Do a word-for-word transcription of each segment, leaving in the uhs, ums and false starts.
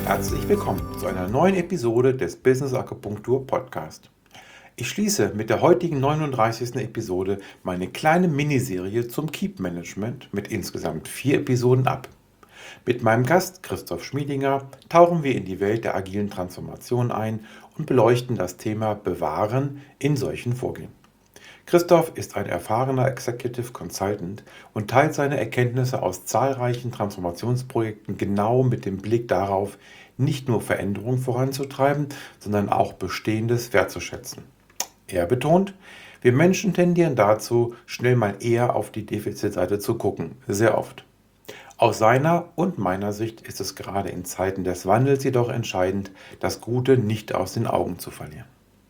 Herzlich willkommen zu einer neuen Episode des Business Akupunktur Podcast. Ich schließe mit der heutigen neununddreißigsten Episode meine kleine Miniserie zum Keep Management mit insgesamt vier Episoden ab. Mit meinem Gast Christoph Schmiedinger tauchen wir in die Welt der agilen Transformation ein und beleuchten das Thema Bewahren in solchen Vorgehen. Christoph ist ein erfahrener Executive Consultant und teilt seine Erkenntnisse aus zahlreichen Transformationsprojekten genau mit dem Blick darauf, nicht nur Veränderungen voranzutreiben, sondern auch Bestehendes wertzuschätzen. Er betont, wir Menschen tendieren dazu, schnell mal eher auf die Defizitseite zu gucken, sehr oft. Aus seiner und meiner Sicht ist es gerade in Zeiten des Wandels jedoch entscheidend, das Gute nicht aus den Augen zu verlieren.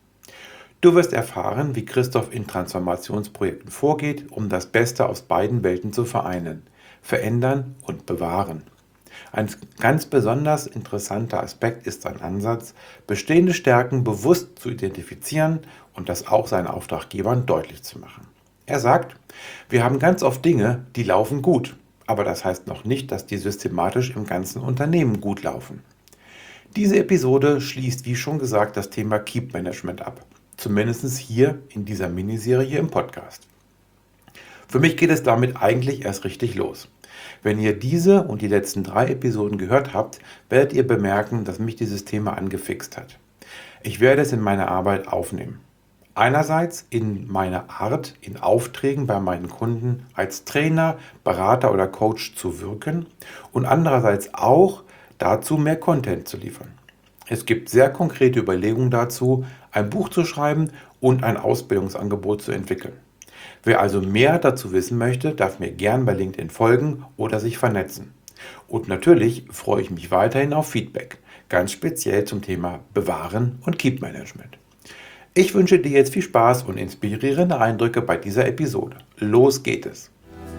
Du wirst erfahren, wie Christoph in Transformationsprojekten vorgeht, um das Beste aus beiden Welten zu vereinen, verändern und bewahren. Ein ganz besonders interessanter Aspekt ist sein Ansatz, bestehende Stärken bewusst zu identifizieren und das auch seinen Auftraggebern deutlich zu machen. Er sagt, wir haben ganz oft Dinge, die laufen gut, aber das heißt noch nicht, dass die systematisch im ganzen Unternehmen gut laufen. Diese Episode schließt, wie schon gesagt, das Thema Keep Management ab. Zumindest hier in dieser Miniserie im Podcast. Für mich geht es damit eigentlich erst richtig los. Wenn ihr diese und die letzten drei Episoden gehört habt, werdet ihr bemerken, dass mich dieses Thema angefixt hat. Ich werde es in meine Arbeit aufnehmen. Einerseits in meiner Art, in Aufträgen bei meinen Kunden als Trainer, Berater oder Coach zu wirken und andererseits auch dazu mehr Content zu liefern. Es gibt sehr konkrete Überlegungen dazu, ein Buch zu schreiben und ein Ausbildungsangebot zu entwickeln. Wer also mehr dazu wissen möchte, darf mir gern bei LinkedIn folgen oder sich vernetzen. Und natürlich freue ich mich weiterhin auf Feedback, ganz speziell zum Thema Bewahren und Keep Management. Ich wünsche dir jetzt viel Spaß und inspirierende Eindrücke bei dieser Episode. Los geht es!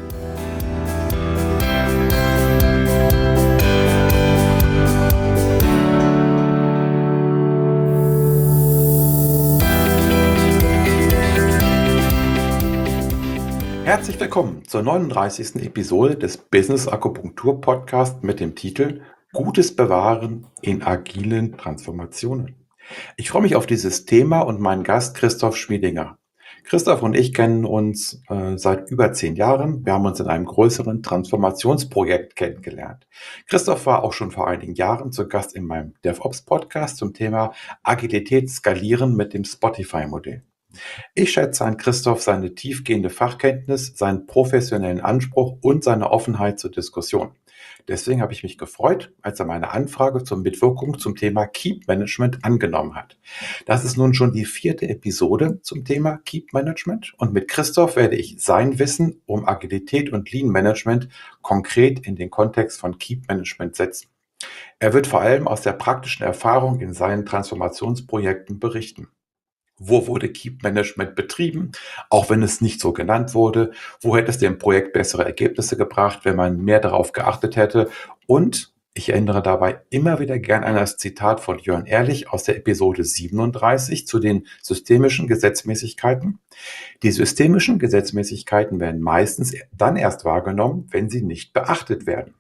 Herzlich willkommen zur neununddreißigsten Episode des Business Akupunktur Podcast mit dem Titel Gutes Bewahren in agilen Transformationen. Ich freue mich auf dieses Thema und meinen Gast Christoph Schmiedinger. Christoph und ich kennen uns äh, seit über zehn Jahren. Wir haben uns in einem größeren Transformationsprojekt kennengelernt. Christoph war auch schon vor einigen Jahren zu Gast in meinem DevOps-Podcast zum Thema Agilität skalieren mit dem Spotify-Modell. Ich schätze an Christoph seine tiefgehende Fachkenntnis, seinen professionellen Anspruch und seine Offenheit zur Diskussion. Deswegen habe ich mich gefreut, als er meine Anfrage zur Mitwirkung zum Thema Keep Management angenommen hat. Das ist nun schon die vierte Episode zum Thema Keep Management und mit Christoph werde ich sein Wissen um Agilität und Lean Management konkret in den Kontext von Keep Management setzen. Er wird vor allem aus der praktischen Erfahrung in seinen Transformationsprojekten berichten. Wo wurde Keep Management betrieben, auch wenn es nicht so genannt wurde? Wo hätte es dem Projekt bessere Ergebnisse gebracht, wenn man mehr darauf geachtet hätte? Und ich erinnere dabei immer wieder gern an das Zitat von Jörn Ehrlich aus der Episode siebenunddreißig zu den systemischen Gesetzmäßigkeiten. Die systemischen Gesetzmäßigkeiten werden meistens dann erst wahrgenommen, wenn sie nicht beachtet werden.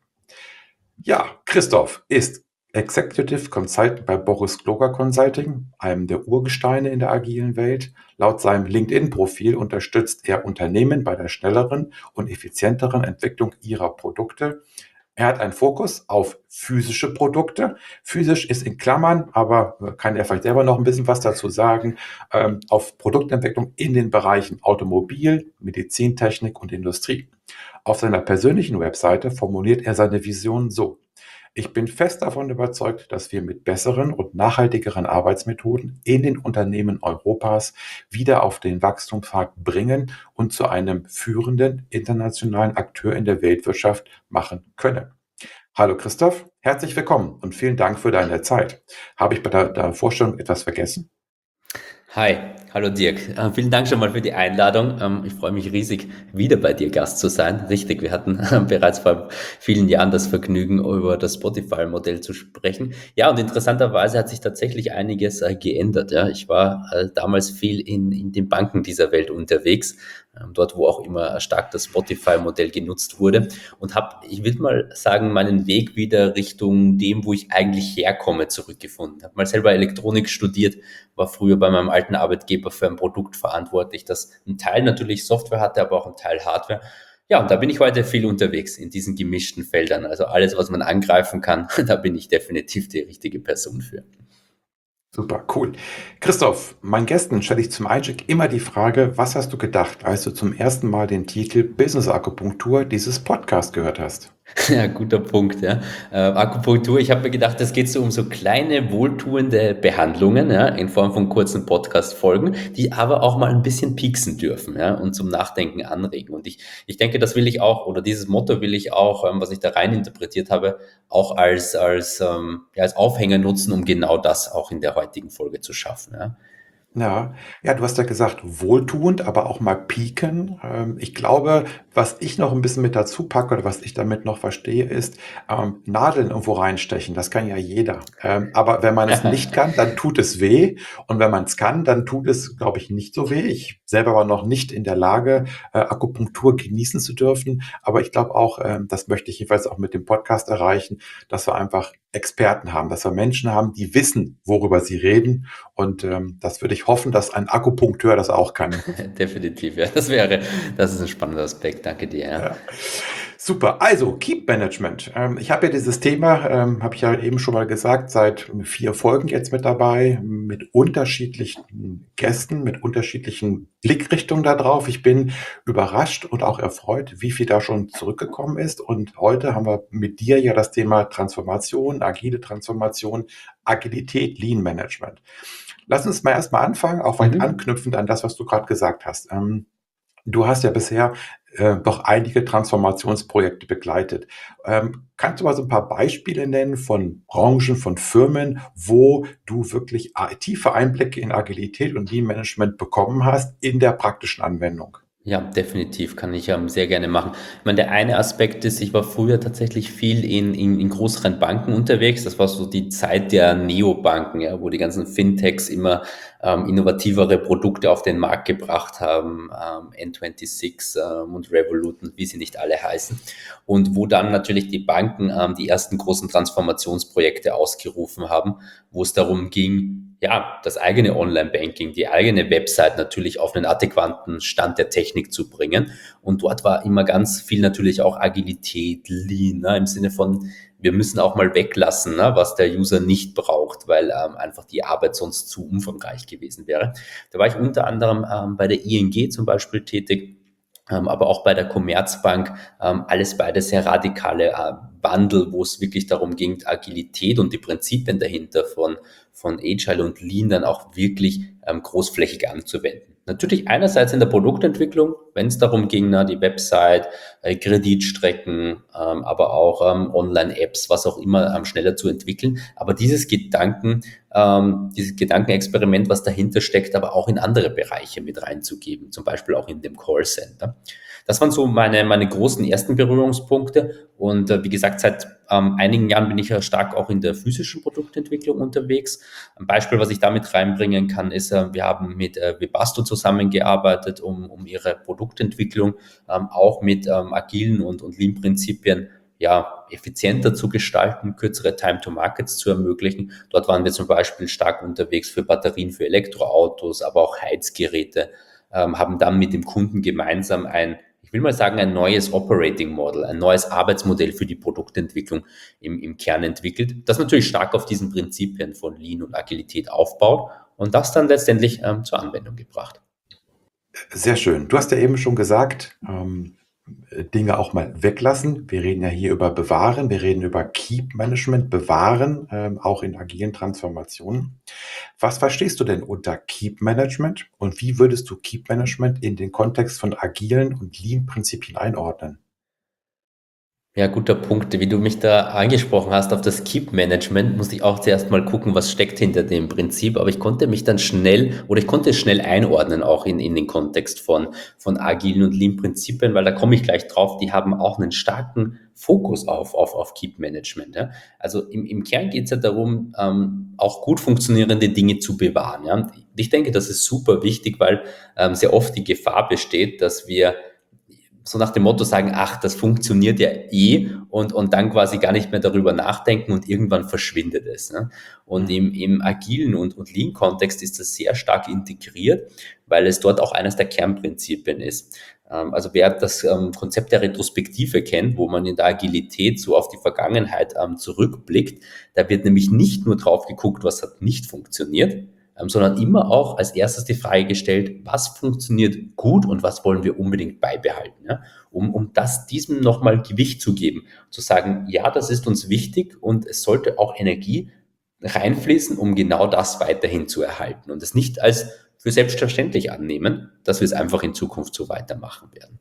Ja, Christoph ist Executive Consultant bei Boris Gloger Consulting, einem der Urgesteine in der agilen Welt. Laut seinem LinkedIn-Profil unterstützt er Unternehmen bei der schnelleren und effizienteren Entwicklung ihrer Produkte. Er hat einen Fokus auf physische Produkte. Physisch ist in Klammern, aber kann er vielleicht selber noch ein bisschen was dazu sagen, ähm, auf Produktentwicklung in den Bereichen Automobil, Medizintechnik und Industrie. Auf seiner persönlichen Webseite formuliert er seine Vision so: Ich bin fest davon überzeugt, dass wir mit besseren und nachhaltigeren Arbeitsmethoden in den Unternehmen Europas wieder auf den Wachstumspfad bringen und zu einem führenden internationalen Akteur in der Weltwirtschaft machen können. Hallo Christoph, herzlich willkommen und vielen Dank für deine Zeit. Habe ich bei der, der Vorstellung etwas vergessen? Hi, Hallo Dirk, äh, vielen Dank schon mal für die Einladung. Ähm, ich freue mich riesig, wieder bei dir Gast zu sein. Richtig, wir hatten äh, bereits vor vielen Jahren das Vergnügen, über das Spotify-Modell zu sprechen. Ja, und interessanterweise hat sich tatsächlich einiges äh, geändert. Ja. Ich war äh, damals viel in, in den Banken dieser Welt unterwegs, ähm, dort wo auch immer stark das Spotify-Modell genutzt wurde und habe, ich will mal sagen, meinen Weg wieder Richtung dem, wo ich eigentlich herkomme, zurückgefunden. Habe mal selber Elektronik studiert, war früher bei meinem alten Arbeitgeber für ein Produkt verantwortlich, das ein Teil natürlich Software hatte, aber auch ein Teil Hardware. Ja, und da bin ich heute viel unterwegs in diesen gemischten Feldern. Also alles, was man angreifen kann, da bin ich definitiv die richtige Person für. Super, cool. Christoph, meinen Gästen stelle ich zum Einstieg immer die Frage, was hast du gedacht, als du zum ersten Mal den Titel Business Akupunktur dieses Podcast gehört hast? Ja, guter Punkt, ja. Äh, Akupunktur, ich habe mir gedacht, das geht so um so kleine, wohltuende Behandlungen, ja, in Form von kurzen Podcast-Folgen, die aber auch mal ein bisschen pieksen dürfen, ja, und zum Nachdenken anregen. Und ich, ich denke, das will ich auch, oder dieses Motto will ich auch, ähm, was ich da rein interpretiert habe, auch als, als, ähm, ja, als Aufhänger nutzen, um genau das auch in der heutigen Folge zu schaffen, ja. Ja, ja, du hast ja gesagt, wohltuend, aber auch mal pieken. Ähm, ich glaube, was ich noch ein bisschen mit dazu packe oder was ich damit noch verstehe, ist, ähm, Nadeln irgendwo reinstechen. Das kann ja jeder. Ähm, aber wenn man es nicht kann, dann tut es weh. Und wenn man es kann, dann tut es, glaube ich, nicht so weh. Ich selber war noch nicht in der Lage, äh, Akupunktur genießen zu dürfen. Aber ich glaube auch, ähm, das möchte ich jeweils auch mit dem Podcast erreichen, dass wir einfach Experten haben, dass wir Menschen haben, die wissen, worüber sie reden. Und ähm, das würde ich hoffen, dass ein Akupunkteur das auch kann. Definitiv, ja. Das wäre, das ist ein spannender Aspekt. Danke dir, ja. Ja. Super. Also Keep Management. Ähm, ich habe ja dieses Thema, ähm, habe ich ja eben schon mal gesagt, seit vier Folgen jetzt mit dabei, mit unterschiedlichen Gästen, mit unterschiedlichen Blickrichtungen da drauf. Ich bin überrascht und auch erfreut, wie viel da schon zurückgekommen ist. Und heute haben wir mit dir ja das Thema Transformation, agile Transformation, Agilität, Lean Management. Lass uns mal erstmal anfangen, auch weit Mhm. anknüpfend an das, was du gerade gesagt hast. Ähm, Du hast ja bisher äh, doch einige Transformationsprojekte begleitet. Ähm, kannst du mal so ein paar Beispiele nennen von Branchen, von Firmen, wo du wirklich a- tiefe Einblicke in Agilität und Lean Management bekommen hast in der praktischen Anwendung? Ja, definitiv, kann ich ähm, sehr gerne machen. Ich meine, der eine Aspekt ist, ich war früher tatsächlich viel in, in, in größeren Banken unterwegs. Das war so die Zeit der Neobanken, ja, wo die ganzen Fintechs immer ähm, innovativere Produkte auf den Markt gebracht haben, ähm, N sechsundzwanzig ähm, und Revolut und wie sie nicht alle heißen. Und wo dann natürlich die Banken ähm, die ersten großen Transformationsprojekte ausgerufen haben, wo es darum ging, ja, das eigene Online-Banking, die eigene Website natürlich auf einen adäquaten Stand der Technik zu bringen. Und dort war immer ganz viel natürlich auch Agilität, Lean, ne, im Sinne von, wir müssen auch mal weglassen, ne, was der User nicht braucht, weil ähm, einfach die Arbeit sonst zu umfangreich gewesen wäre. Da war ich unter anderem ähm, bei der I N G zum Beispiel tätig, ähm, aber auch bei der Commerzbank, ähm, alles beide sehr radikale äh, Wandel, wo es wirklich darum ging, Agilität und die Prinzipien dahinter von, von Agile und Lean dann auch wirklich ähm, großflächig anzuwenden. Natürlich einerseits in der Produktentwicklung, wenn es darum ging, na, die Website, äh, Kreditstrecken, ähm, aber auch ähm, Online-Apps, was auch immer, ähm, schneller zu entwickeln. Aber dieses Gedanken, ähm, dieses Gedankenexperiment, was dahinter steckt, aber auch in andere Bereiche mit reinzugeben, zum Beispiel auch in dem Callcenter. Das waren so meine, meine großen ersten Berührungspunkte. Und äh, wie gesagt, seit ähm, einigen Jahren bin ich ja stark auch in der physischen Produktentwicklung unterwegs. Ein Beispiel, was ich damit reinbringen kann, ist, äh, wir haben mit äh, Webasto zusammengearbeitet, um, um ihre Produktentwicklung ähm, auch mit ähm, agilen und, und Lean-Prinzipien ja, effizienter zu gestalten, kürzere Time to Markets zu ermöglichen. Dort waren wir zum Beispiel stark unterwegs für Batterien für Elektroautos, aber auch Heizgeräte, ähm, haben dann mit dem Kunden gemeinsam ein, ich will mal sagen, ein neues Operating Model, ein neues Arbeitsmodell für die Produktentwicklung im, im Kern entwickelt, das natürlich stark auf diesen Prinzipien von Lean und Agilität aufbaut und das dann letztendlich ähm, zur Anwendung gebracht. Sehr schön. Du hast ja eben schon gesagt, ähm, Dinge auch mal weglassen. Wir reden ja hier über Bewahren, wir reden über Keep Management, Bewahren, ähm, auch in agilen Transformationen. Was verstehst du denn unter Keep Management und wie würdest du Keep Management in den Kontext von agilen und Lean-Prinzipien einordnen? Ja, guter Punkt. Wie du mich da angesprochen hast auf das Keep-Management, musste ich auch zuerst mal gucken, was steckt hinter dem Prinzip. Aber ich konnte mich dann schnell oder ich konnte es schnell einordnen, auch in, in den Kontext von, von agilen und Lean-Prinzipien, weil da komme ich gleich drauf, die haben auch einen starken Fokus auf, auf, auf Keep-Management. Ja. Also im, im Kern geht es ja darum, ähm, auch gut funktionierende Dinge zu bewahren. Ja. Und ich denke, das ist super wichtig, weil ähm, sehr oft die Gefahr besteht, dass wir so nach dem Motto sagen, ach, das funktioniert ja eh und, und dann quasi gar nicht mehr darüber nachdenken und irgendwann verschwindet es. Ne? Und Mhm. im, im agilen und, und Lean-Kontext ist das sehr stark integriert, weil es dort auch eines der Kernprinzipien ist. Ähm, also wer das ähm, Konzept der Retrospektive kennt, wo man in der Agilität so auf die Vergangenheit ähm, zurückblickt, da wird nämlich nicht nur drauf geguckt, was hat nicht funktioniert, ähm, sondern immer auch als erstes die Frage gestellt, was funktioniert gut und was wollen wir unbedingt beibehalten, ja? um, um das diesem nochmal Gewicht zu geben, zu sagen, ja, das ist uns wichtig und es sollte auch Energie reinfließen, um genau das weiterhin zu erhalten und es nicht als für selbstverständlich annehmen, dass wir es einfach in Zukunft so weitermachen werden.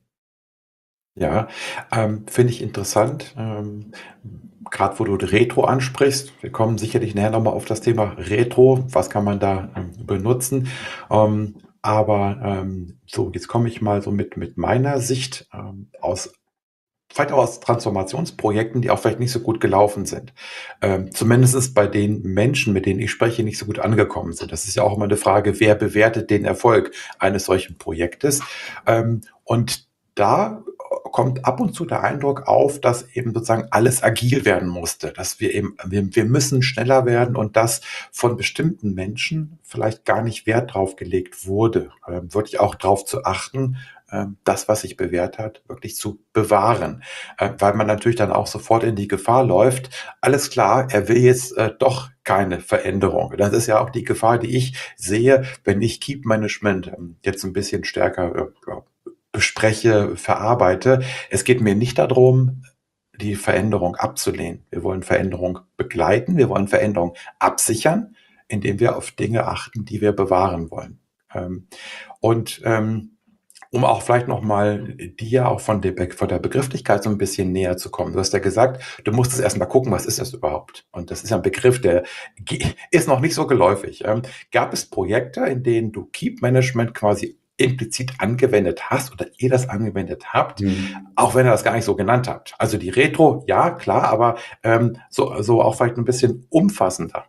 Ja, ähm, finde ich interessant, ähm, grad wo du Retro ansprichst. Wir kommen sicherlich nachher noch mal auf das Thema Retro. Was kann man da, ähm, benutzen? Ähm, aber, ähm, so, jetzt komme ich mal so mit mit meiner Sicht, ähm, aus vielleicht auch aus Transformationsprojekten, die auch vielleicht nicht so gut gelaufen sind. Ähm, zumindest bei den Menschen, mit denen ich spreche, nicht so gut angekommen sind. Das ist ja auch immer eine Frage, wer bewertet den Erfolg eines solchen Projektes? Ähm, und da kommt ab und zu der Eindruck auf, dass eben sozusagen alles agil werden musste, dass wir eben wir wir müssen schneller werden und dass von bestimmten Menschen vielleicht gar nicht Wert drauf gelegt wurde, ähm, wirklich auch drauf zu achten, ähm, das, was sich bewährt hat, wirklich zu bewahren. Äh, weil man natürlich dann auch sofort in die Gefahr läuft, alles klar, er will jetzt äh, doch keine Veränderung. Das ist ja auch die Gefahr, die ich sehe, wenn ich Keep Management ähm, jetzt ein bisschen stärker äh, ja, bespreche, verarbeite. Es geht mir nicht darum, die Veränderung abzulehnen. Wir wollen Veränderung begleiten, wir wollen Veränderung absichern, indem wir auf Dinge achten, die wir bewahren wollen. Ähm, und ähm, um auch vielleicht noch mal dir auch von der Be von der Begrifflichkeit so ein bisschen näher zu kommen. Du hast ja gesagt, du musstest erst mal gucken, was ist das überhaupt? Und das ist ja ein Begriff, der ge ist noch nicht so geläufig. Ähm, gab es Projekte, in denen du Keep Management quasi implizit angewendet hast oder ihr das angewendet habt, Hm. auch wenn ihr das gar nicht so genannt habt? Also, die Retro, ja, klar, aber, ähm, so so auch vielleicht ein bisschen umfassender.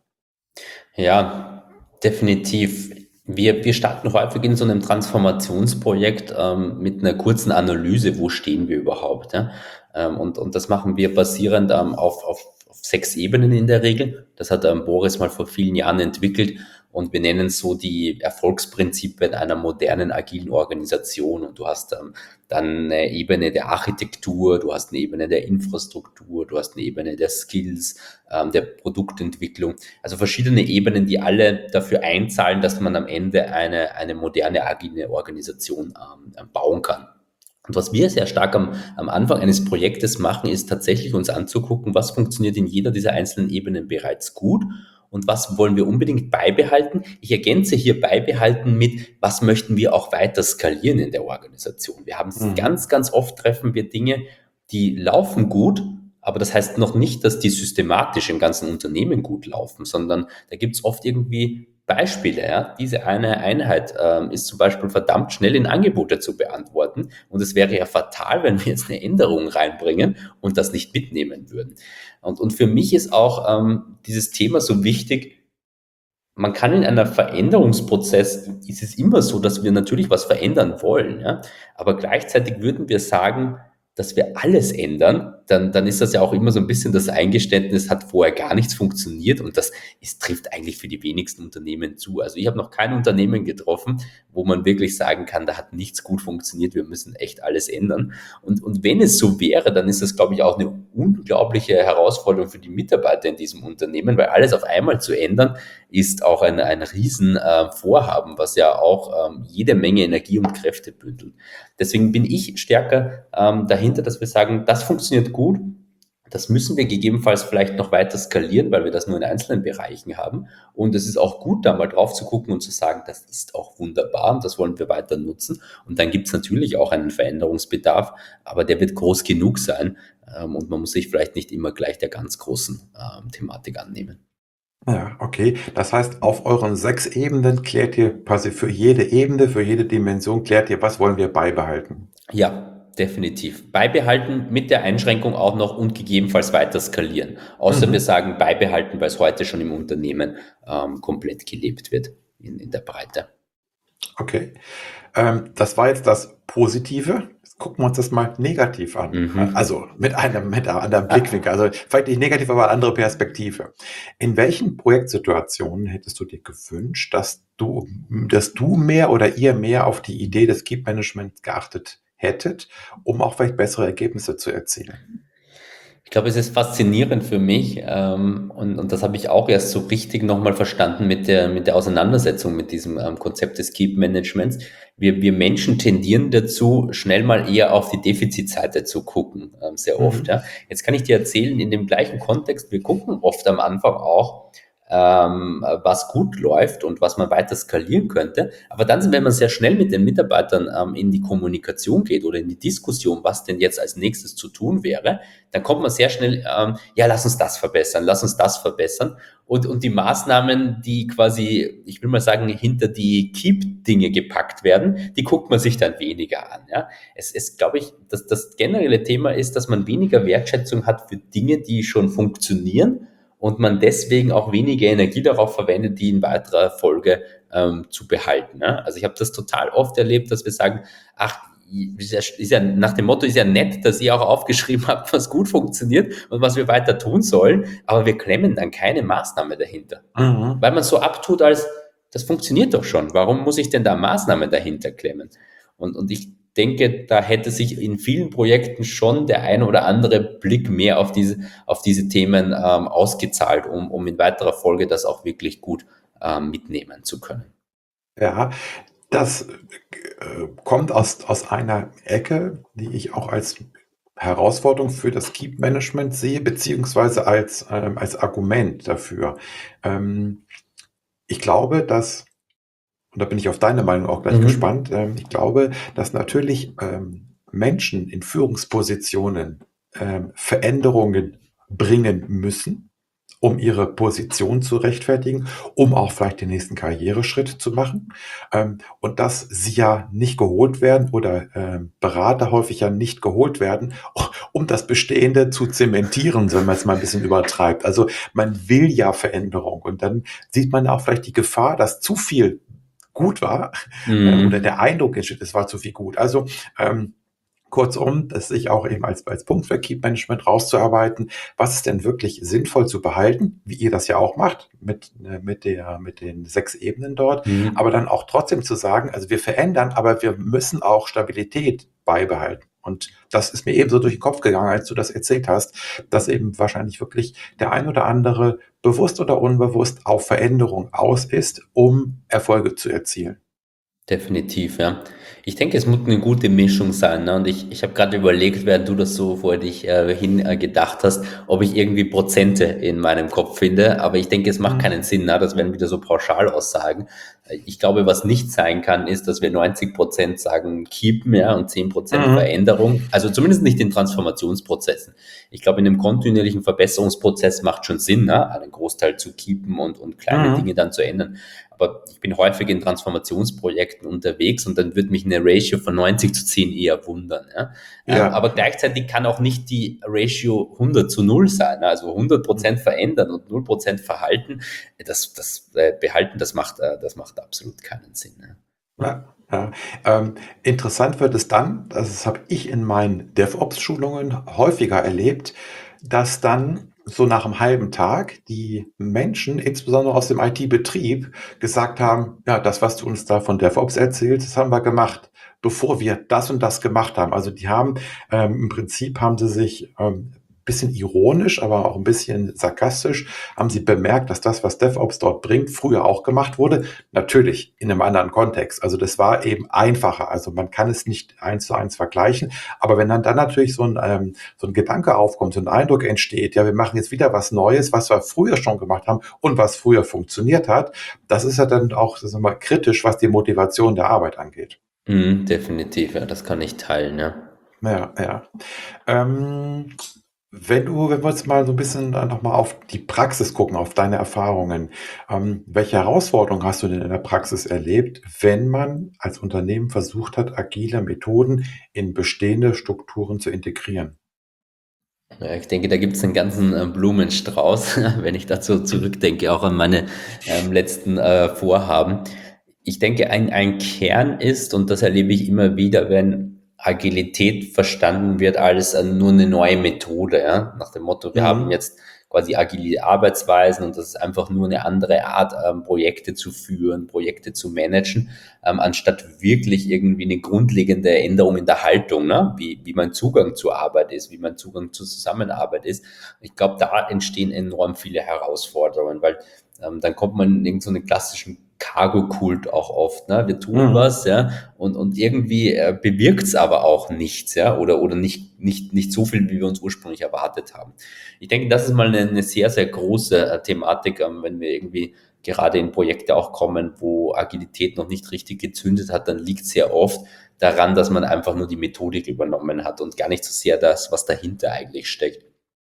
Ja, definitiv. Wir, wir starten häufig in so einem Transformationsprojekt ähm, mit einer kurzen Analyse, wo stehen wir überhaupt. Ja? Ähm, und, und das machen wir basierend ähm, auf, auf, auf sechs Ebenen in der Regel. Das hat ähm, Boris mal vor vielen Jahren entwickelt und wir nennen es so die Erfolgsprinzipien einer modernen agilen Organisation. Und du hast ähm, dann eine Ebene der Architektur, du hast eine Ebene der Infrastruktur, du hast eine Ebene der Skills, ähm, der Produktentwicklung. Also verschiedene Ebenen, die alle dafür einzahlen, dass man am Ende eine, eine moderne, agile Organisation ähm, bauen kann. Und was wir sehr stark am, am Anfang eines Projektes machen, ist tatsächlich uns anzugucken, was funktioniert in jeder dieser einzelnen Ebenen bereits gut und was wollen wir unbedingt beibehalten. Ich ergänze hier beibehalten mit, was möchten wir auch weiter skalieren in der Organisation. Wir haben es Mhm. ganz, ganz oft treffen wir Dinge, die laufen gut, aber das heißt noch nicht, dass die systematisch im ganzen Unternehmen gut laufen, sondern da gibt es oft irgendwie Beispiele. Ja? Diese eine Einheit ähm, ist zum Beispiel verdammt schnell in Angebote zu beantworten und es wäre ja fatal, wenn wir jetzt eine Änderung reinbringen und das nicht mitnehmen würden. Und, und für mich ist auch ähm, dieses Thema so wichtig, man kann in einer Veränderungsprozess, ist es immer so, dass wir natürlich was verändern wollen, ja? Aber gleichzeitig würden wir sagen, dass wir alles ändern, dann, dann ist das ja auch immer so ein bisschen das Eingeständnis, hat vorher gar nichts funktioniert und das ist, trifft eigentlich für die wenigsten Unternehmen zu. Also ich habe noch kein Unternehmen getroffen, wo man wirklich sagen kann, da hat nichts gut funktioniert, wir müssen echt alles ändern. Und, und wenn es so wäre, dann ist das, glaube ich, auch eine unglaubliche Herausforderung für die Mitarbeiter in diesem Unternehmen, weil alles auf einmal zu ändern, ist auch ein, ein Riesenvorhaben, äh, was ja auch ähm, jede Menge Energie und Kräfte bündelt. Deswegen bin ich stärker ähm, dahinter, dass wir sagen, das funktioniert gut, Das müssen wir gegebenenfalls vielleicht noch weiter skalieren, weil wir das nur in einzelnen Bereichen haben. Und es ist auch gut, da mal drauf zu gucken und zu sagen, das ist auch wunderbar und das wollen wir weiter nutzen. Und dann gibt es natürlich auch einen Veränderungsbedarf, aber der wird groß genug sein. Ähm, und man muss sich vielleicht nicht immer gleich der ganz großen ähm, Thematik annehmen. Ja, okay. Das heißt, auf euren sechs Ebenen klärt ihr quasi für jede Ebene, für jede Dimension klärt ihr, was wollen wir beibehalten? Ja, definitiv. Beibehalten mit der Einschränkung auch noch und gegebenenfalls weiter skalieren. Außer wir Mhm. sagen beibehalten, weil es heute schon im Unternehmen ähm, komplett gelebt wird in, in der Breite. Okay. Ähm, das war jetzt das Positive. Jetzt gucken wir uns das mal negativ an. Mhm. Also mit einem, mit einem anderen Blickwinkel. Also vielleicht nicht negativ, aber eine andere Perspektive. In welchen Projektsituationen hättest du dir gewünscht, dass du, dass du mehr oder ihr mehr auf die Idee des Keep Managements geachtet hättet, um auch vielleicht bessere Ergebnisse zu erzielen? Ich glaube, es ist faszinierend für mich ähm, und, und das habe ich auch erst so richtig nochmal verstanden mit der, mit der Auseinandersetzung mit diesem ähm, Konzept des Keep Managements. Wir, wir Menschen tendieren dazu, schnell mal eher auf die Defizitseite zu gucken, ähm, sehr oft. Mhm. Ja. Jetzt kann ich dir erzählen, in dem gleichen Kontext, wir gucken oft am Anfang auch, ähm, was gut läuft und was man weiter skalieren könnte. Aber dann, wenn man sehr schnell mit den Mitarbeitern ähm, in die Kommunikation geht oder in die Diskussion, was denn jetzt als nächstes zu tun wäre, dann kommt man sehr schnell, ähm, ja, lass uns das verbessern, lass uns das verbessern. Und, und die Maßnahmen, die quasi, ich will mal sagen, hinter die Keep-Dinge gepackt werden, die guckt man sich dann weniger an. Ja. Es ist, glaube ich, dass das generelle Thema ist, dass man weniger Wertschätzung hat für Dinge, die schon funktionieren und man deswegen auch weniger Energie darauf verwendet, die in weiterer Folge ähm, zu behalten. Ne? Also ich habe das total oft erlebt, dass wir sagen, ach, ist ja, ist ja, nach dem Motto ist ja nett, dass ihr auch aufgeschrieben habt, was gut funktioniert und was wir weiter tun sollen, aber wir klemmen dann keine Maßnahme dahinter. Mhm. Weil man so abtut, als das funktioniert doch schon. Warum muss ich denn da Maßnahmen dahinter klemmen? Und, und ich denke, da hätte sich in vielen Projekten schon der ein oder andere Blick mehr auf diese, auf diese Themen ähm, ausgezahlt, um, um in weiterer Folge das auch wirklich gut ähm, mitnehmen zu können. Ja, das äh, kommt aus, aus einer Ecke, die ich auch als Herausforderung für das Keep Management sehe, beziehungsweise als, ähm, als Argument dafür. Ähm, ich glaube, dass, und da bin ich auf deine Meinung auch gleich Mhm. gespannt, ähm, ich glaube, dass natürlich ähm, Menschen in Führungspositionen ähm, Veränderungen bringen müssen, um ihre Position zu rechtfertigen, um auch vielleicht den nächsten Karriereschritt zu machen. Ähm, und dass sie ja nicht geholt werden oder ähm, Berater häufig ja nicht geholt werden, um das Bestehende zu zementieren, wenn man es mal ein bisschen übertreibt. Also man will ja Veränderung und dann sieht man auch vielleicht die Gefahr, dass zu viel gut war äh, oder der Mhm. Eindruck entsteht, es war zu viel gut. Also ähm, kurzum, das sich auch eben als, als Punkt für Keep Management rauszuarbeiten, was ist denn wirklich sinnvoll zu behalten, wie ihr das ja auch macht, mit, äh, mit, der, mit den sechs Ebenen dort, aber Mhm. dann auch trotzdem zu sagen, also wir verändern, aber wir müssen auch Stabilität beibehalten. Und das ist mir eben so durch den Kopf gegangen, als du das erzählt hast, dass eben wahrscheinlich wirklich der ein oder andere bewusst oder unbewusst auf Veränderung aus ist, um Erfolge zu erzielen. Definitiv, ja. Ich denke, es muss eine gute Mischung sein, ne? Und ich, ich habe gerade überlegt, während du das so vor dich äh, hin äh, gedacht hast, ob ich irgendwie Prozente in meinem Kopf finde. Aber ich denke, es macht Mhm. keinen Sinn, ne? Das wären wieder so Pauschalaussagen. Äh, Ich glaube, was nicht sein kann, ist, dass wir neunzig Prozent sagen keepen, ja, und zehn Prozent Mhm. Veränderung. Also zumindest nicht in Transformationsprozessen. Ich glaube, in einem kontinuierlichen Verbesserungsprozess macht schon Sinn, ne? Einen Großteil zu keepen und, und kleine Dinge Mhm. dann zu ändern. Aber ich bin häufig in Transformationsprojekten unterwegs und dann wird mich eine Ratio von neunzig zu zehn eher wundern. Ja? Ähm, Ja. aber gleichzeitig kann auch nicht die Ratio hundert zu null sein. Ne? Also hundert Prozent Mhm. verändern und null Prozent verhalten, das, das äh, behalten, das macht, äh, das macht absolut keinen Sinn. Ne? Ja, ja. Ähm, interessant wird es dann, das habe ich in meinen DevOps-Schulungen häufiger erlebt, dass dann so nach einem halben Tag die Menschen, insbesondere aus dem I T-Betrieb, gesagt haben, ja, das, was du uns da von DevOps erzählst, das haben wir gemacht, bevor wir das und das gemacht haben. Also die haben ähm, im Prinzip haben sie sich ähm, bisschen ironisch, aber auch ein bisschen sarkastisch, haben sie bemerkt, dass das, was DevOps dort bringt, früher auch gemacht wurde. Natürlich in einem anderen Kontext. Also das war eben einfacher. Also man kann es nicht eins zu eins vergleichen. Aber wenn dann dann natürlich so ein, ähm, so ein Gedanke aufkommt, so ein Eindruck entsteht, ja, wir machen jetzt wieder was Neues, was wir früher schon gemacht haben und was früher funktioniert hat, das ist ja dann auch, sagen wir mal, kritisch, was die Motivation der Arbeit angeht. Mhm, definitiv, ja, das kann ich teilen, ja. Ja, ja. Ähm, wenn du, wenn wir jetzt mal so ein bisschen äh, noch mal auf die Praxis gucken, auf deine Erfahrungen. Ähm, welche Herausforderungen hast du denn in der Praxis erlebt, wenn man als Unternehmen versucht hat, agile Methoden in bestehende Strukturen zu integrieren? Ja, ich denke, da gibt es einen ganzen äh, Blumenstrauß, wenn ich dazu zurückdenke, auch an meine ähm, letzten äh, Vorhaben. Ich denke, ein, ein Kern ist, und das erlebe ich immer wieder, wenn Agilität verstanden wird als äh, nur eine neue Methode, ja? Nach dem Motto, wir haben Mhm. jetzt quasi agile Arbeitsweisen und das ist einfach nur eine andere Art, ähm, Projekte zu führen, Projekte zu managen, ähm, anstatt wirklich irgendwie eine grundlegende Änderung in der Haltung, ne? wie, wie mein Zugang zur Arbeit ist, wie mein Zugang zur Zusammenarbeit ist. Ich glaube, da entstehen enorm viele Herausforderungen, weil ähm, dann kommt man in irgendeinen so klassischen Cargo-Kult auch oft. Ne? Wir tun Mhm. was, ja, und, und irgendwie äh, bewirkt es aber auch nichts, ja, oder, oder nicht, nicht, nicht so viel, wie wir uns ursprünglich erwartet haben. Ich denke, das ist mal eine, eine sehr, sehr große äh, Thematik, ähm, wenn wir irgendwie gerade in Projekte auch kommen, wo Agilität noch nicht richtig gezündet hat, dann liegt es sehr oft daran, dass man einfach nur die Methodik übernommen hat und gar nicht so sehr das, was dahinter eigentlich steckt.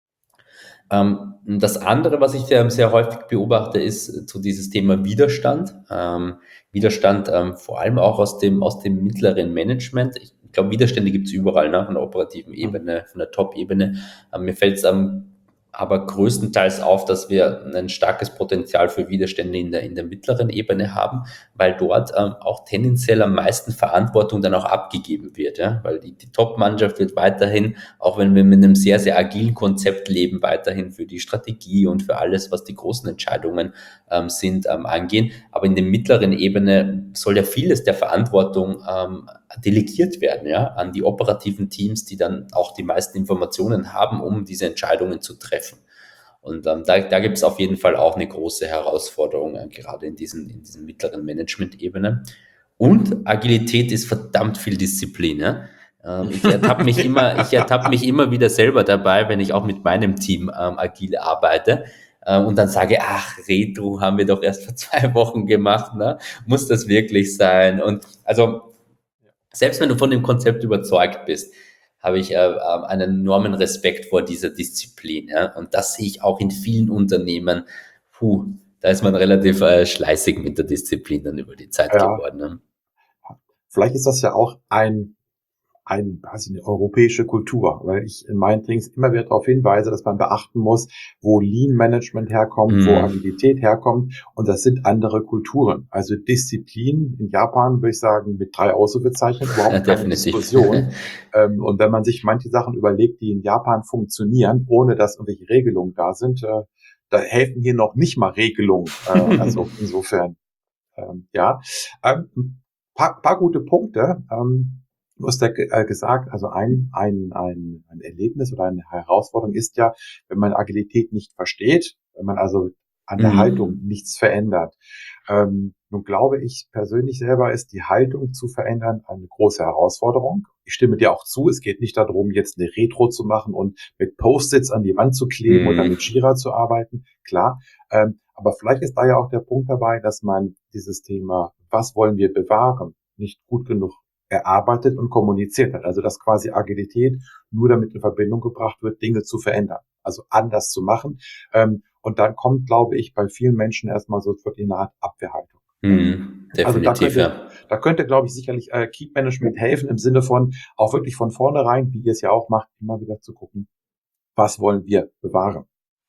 Ähm, das andere, was ich sehr, sehr häufig beobachte, ist so dieses Thema Widerstand. Ähm, Widerstand ähm, vor allem auch aus dem, aus dem mittleren Management. Ich glaube, Widerstände gibt es überall, ne? Von der operativen Mhm. Ebene, von der Top-Ebene. Ähm, mir fällt es ähm, aber größtenteils auf, dass wir ein starkes Potenzial für Widerstände in der, in der mittleren Ebene haben, weil dort ähm, auch tendenziell am meisten Verantwortung dann auch abgegeben wird. Ja? Weil die, die Top-Mannschaft wird weiterhin, auch wenn wir mit einem sehr, sehr agilen Konzept leben, weiterhin für die Strategie und für alles, was die großen Entscheidungen ähm, sind, ähm, angehen. Aber in der mittleren Ebene soll ja vieles der Verantwortung ähm, delegiert werden, ja, an die operativen Teams, die dann auch die meisten Informationen haben, um diese Entscheidungen zu treffen. Und ähm, da, da gibt es auf jeden Fall auch eine große Herausforderung, äh, gerade in diesen, in diesen mittleren Management-Ebenen. Und Agilität ist verdammt viel Disziplin. Ja? Ähm, ich ertappe mich immer, ich ertappe mich immer wieder selber dabei, wenn ich auch mit meinem Team ähm, agil arbeite. Ähm, und dann sage, ach, Retro haben wir doch erst vor zwei Wochen gemacht, ne? Muss das wirklich sein? Und also selbst wenn du von dem Konzept überzeugt bist, habe ich äh, äh, einen enormen Respekt vor dieser Disziplin. Ja? Und das sehe ich auch in vielen Unternehmen. Puh, da ist man relativ äh, schleißig mit der Disziplin dann über die Zeit Ja, geworden. Ne? vielleicht ist das ja auch ein ein, weiß ich nicht, europäische Kultur, weil ich in meinen Trainings immer wieder darauf hinweise, dass man beachten muss, wo Lean Management herkommt, wo Mm, Agilität herkommt, und das sind andere Kulturen. Also Disziplin in Japan würde ich sagen mit drei Ausrufezeichen, ja, überhaupt keine definitiv. Diskussion. Ähm, und wenn man sich manche Sachen überlegt, die in Japan funktionieren, ohne dass irgendwelche Regelungen da sind, äh, da helfen hier noch nicht mal Regelungen. Äh, also insofern, ähm, ja. Ähm, paar, paar gute Punkte. Ähm, du hast ja ge- äh, gesagt, also ein, ein, ein, ein Erlebnis oder eine Herausforderung ist ja, wenn man Agilität nicht versteht, wenn man also an der Haltung Mm, nichts verändert. Ähm, nun glaube ich persönlich selber, ist die Haltung zu verändern eine große Herausforderung. Ich stimme dir auch zu, es geht nicht darum, jetzt eine Retro zu machen und mit Post-its an die Wand zu kleben oder mit mm, Jira zu arbeiten. Klar, ähm, aber vielleicht ist da ja auch der Punkt dabei, dass man dieses Thema, was wollen wir bewahren, nicht gut genug erarbeitet und kommuniziert hat. Also dass quasi Agilität nur damit in Verbindung gebracht wird, Dinge zu verändern, also anders zu machen. Ähm, und dann kommt, glaube ich, bei vielen Menschen erstmal so wirklich eine Art Abwehrhaltung. Ähm, mm, also da definitiv, könnte, ja. da könnte, glaube ich, sicherlich äh, Keep Management helfen im Sinne von auch wirklich von vornherein, wie ihr es ja auch macht, immer wieder zu gucken, was wollen wir bewahren.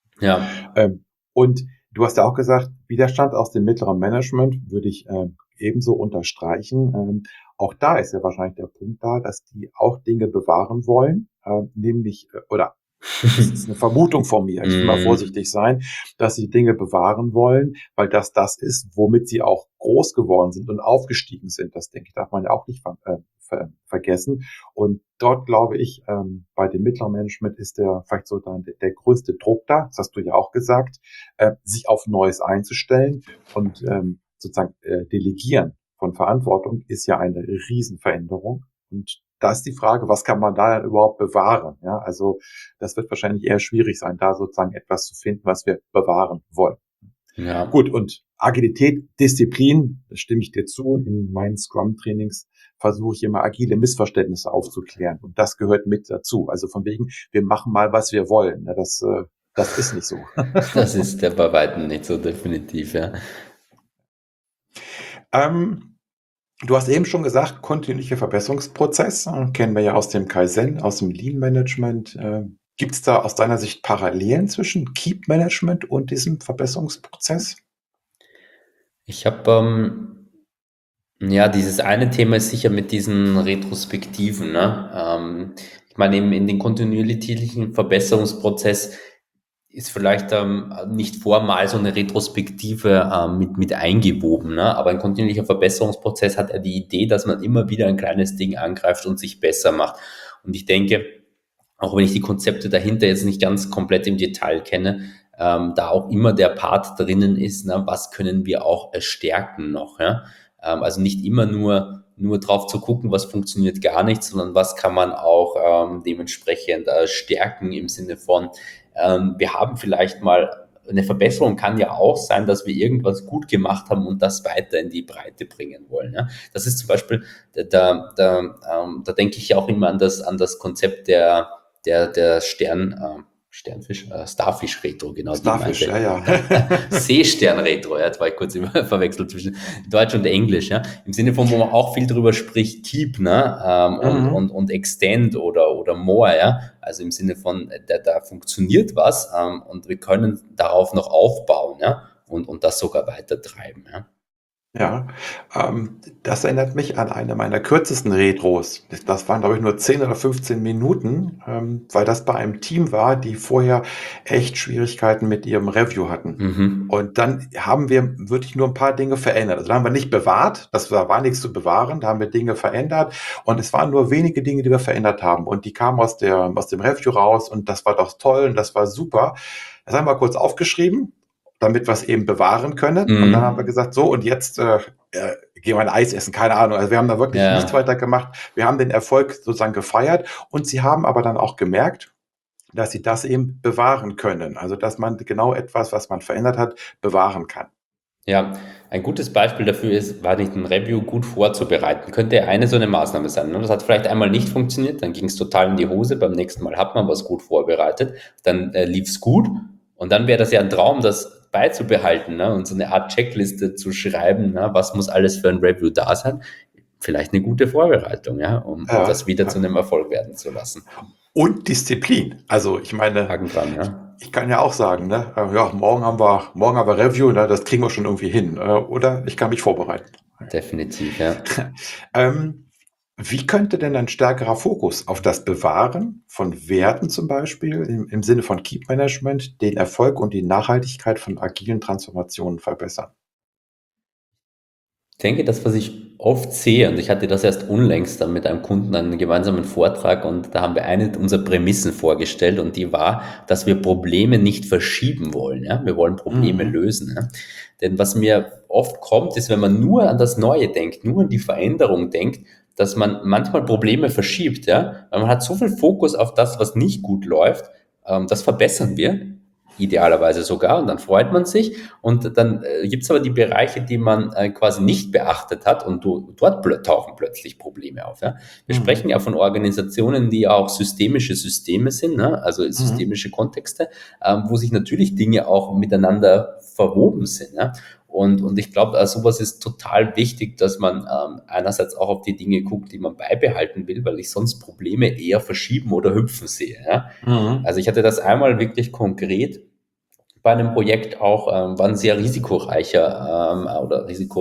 Ja. Ähm, und du hast ja auch gesagt, Widerstand aus dem mittleren Management würde ich ähm, ebenso unterstreichen. Ähm, auch da ist ja wahrscheinlich der Punkt da, dass die auch Dinge bewahren wollen, äh, nämlich äh, oder Das ist eine Vermutung von mir. Ich will mal Mm, vorsichtig sein, dass sie Dinge bewahren wollen, weil das das ist, womit sie auch groß geworden sind und aufgestiegen sind. Das, denke ich, darf man ja auch nicht ver äh, ver vergessen. Und dort glaube ich, ähm, bei dem mittleren Management ist der vielleicht so dann der, der größte Druck da, das hast du ja auch gesagt, äh, sich auf Neues einzustellen und ähm, sozusagen äh, Delegieren von Verantwortung ist ja eine Riesenveränderung. Und da ist die Frage, was kann man da dann überhaupt bewahren? Ja, also das wird wahrscheinlich eher schwierig sein, da sozusagen etwas zu finden, was wir bewahren wollen. ja. Gut, und Agilität, Disziplin, da stimme ich dir zu. In meinen Scrum-Trainings versuche ich immer agile Missverständnisse aufzuklären. Und das gehört mit dazu. Also von wegen, wir machen mal, was wir wollen. Ja, das, äh, das ist nicht so. Das ist ja bei weitem nicht so definitiv, ja. ähm, Du hast eben schon gesagt, kontinuierlicher Verbesserungsprozess, äh, kennen wir ja aus dem Kaizen, aus dem Lean Management. Äh, Gibt es da aus deiner Sicht Parallelen zwischen Keep Management und diesem Verbesserungsprozess? Ich habe, ähm, ja, dieses eine Thema ist sicher mit diesen Retrospektiven, ne? Ähm, ich meine, eben in den kontinuierlichen Verbesserungsprozess ist vielleicht ähm, nicht formal so eine Retrospektive ähm, mit, mit eingewoben, ne? Aber ein kontinuierlicher Verbesserungsprozess hat ja die Idee, dass man immer wieder ein kleines Ding angreift und sich besser macht. Und ich denke, auch wenn ich die Konzepte dahinter jetzt nicht ganz komplett im Detail kenne, ähm, da auch immer der Part drinnen ist, na, was können wir auch stärken noch, ja? Ähm, also nicht immer nur, nur drauf zu gucken, was funktioniert gar nicht, sondern was kann man auch ähm, dementsprechend äh, stärken im Sinne von, ähm, wir haben vielleicht mal eine Verbesserung kann ja auch sein, dass wir irgendwas gut gemacht haben und das weiter in die Breite bringen wollen. Ja? Das ist zum Beispiel, da, da, da, ähm, da denke ich ja auch immer an das, an das Konzept der, der, der Stern, äh, Sternfisch, äh, Starfish Retro, genau, die Starfish, meinte. ja, ja. Seestern Retro, ja, jetzt war ich kurz immer verwechselt zwischen Deutsch und Englisch, ja. Im Sinne von, wo man auch viel drüber spricht, Keep, ne, ähm, und, Mhm. und, und Extend oder, oder More, ja. Also im Sinne von, da, da funktioniert was, ähm, und wir können darauf noch aufbauen, ja, und, und das sogar weiter treiben, ja. Ja, ähm, das erinnert mich an eine meiner kürzesten Retros. Das das waren, glaube ich, nur zehn oder fünfzehn Minuten, ähm, weil das bei einem Team war, die vorher echt Schwierigkeiten mit ihrem Review hatten. Mhm. Und dann haben wir wirklich nur ein paar Dinge verändert. Also, da haben wir nicht bewahrt, das war war nix zu bewahren, da haben wir Dinge verändert und es waren nur wenige Dinge, die wir verändert haben und die kamen aus der aus dem Review raus und das war doch toll und das war super. Das haben wir kurz aufgeschrieben, damit wir es eben bewahren können. Und dann haben wir Mhm. gesagt, so, und jetzt äh, äh, gehen wir ein Eis essen, keine Ahnung. Also wir haben da wirklich nichts Ja. weiter gemacht. Wir haben den Erfolg sozusagen gefeiert und sie haben aber dann auch gemerkt, dass sie das eben bewahren können. Also dass man genau etwas, was man verändert hat, bewahren kann. Ja, ein gutes Beispiel dafür ist, war nicht ein Review gut vorzubereiten. Könnte eine so eine Maßnahme sein. Ne? Das hat vielleicht einmal nicht funktioniert, dann ging es total in die Hose. Beim nächsten Mal hat man was gut vorbereitet, dann äh, lief es gut. Und dann wäre das ja ein Traum, das beizubehalten, ne? Und so eine Art Checkliste zu schreiben, ne? Was muss alles für ein Review da sein. Vielleicht eine gute Vorbereitung, ja, um, um das Ja, wieder zu ja. einem Erfolg werden zu lassen. Und Disziplin. Also ich meine, Haken dran, ich, ja. ich kann ja auch sagen, ne, äh, ja, morgen haben wir, morgen haben wir Review, ne, das kriegen wir schon irgendwie hin. Äh, oder ich kann mich vorbereiten. Definitiv, ja. Ähm, Wie könnte denn ein stärkerer Fokus auf das Bewahren von Werten zum Beispiel im, im Sinne von Keep Management den Erfolg und die Nachhaltigkeit von agilen Transformationen verbessern? Ich denke, das, was ich oft sehe, und ich hatte das erst unlängst dann mit einem Kunden einen gemeinsamen Vortrag und da haben wir eine unserer Prämissen vorgestellt und die war, dass wir Probleme nicht verschieben wollen. Ja? Wir wollen Probleme Mhm. lösen. Ja? Denn was mir oft kommt, ist, wenn man nur an das Neue denkt, nur an die Veränderung denkt, dass man manchmal Probleme verschiebt. Ja? Weil man hat so viel Fokus auf das, was nicht gut läuft, ähm, das verbessern wir idealerweise sogar und dann freut man sich und dann äh, gibt es aber die Bereiche, die man äh, quasi nicht beachtet hat und du, dort plö- tauchen plötzlich Probleme auf. Ja? Wir sprechen Mhm. ja von Organisationen, die auch systemische Systeme sind, ne? Also Mhm. systemische Kontexte, ähm, wo sich natürlich Dinge auch miteinander verwoben sind. Ja? Und, und ich glaube, also sowas ist total wichtig, dass man ähm, einerseits auch auf die Dinge guckt, die man beibehalten will, weil ich sonst Probleme eher verschieben oder hüpfen sehe. Ja? Mhm. Also ich hatte das einmal wirklich konkret bei einem Projekt auch, ähm, war ein sehr risikoreicher ähm, oder risikoreicher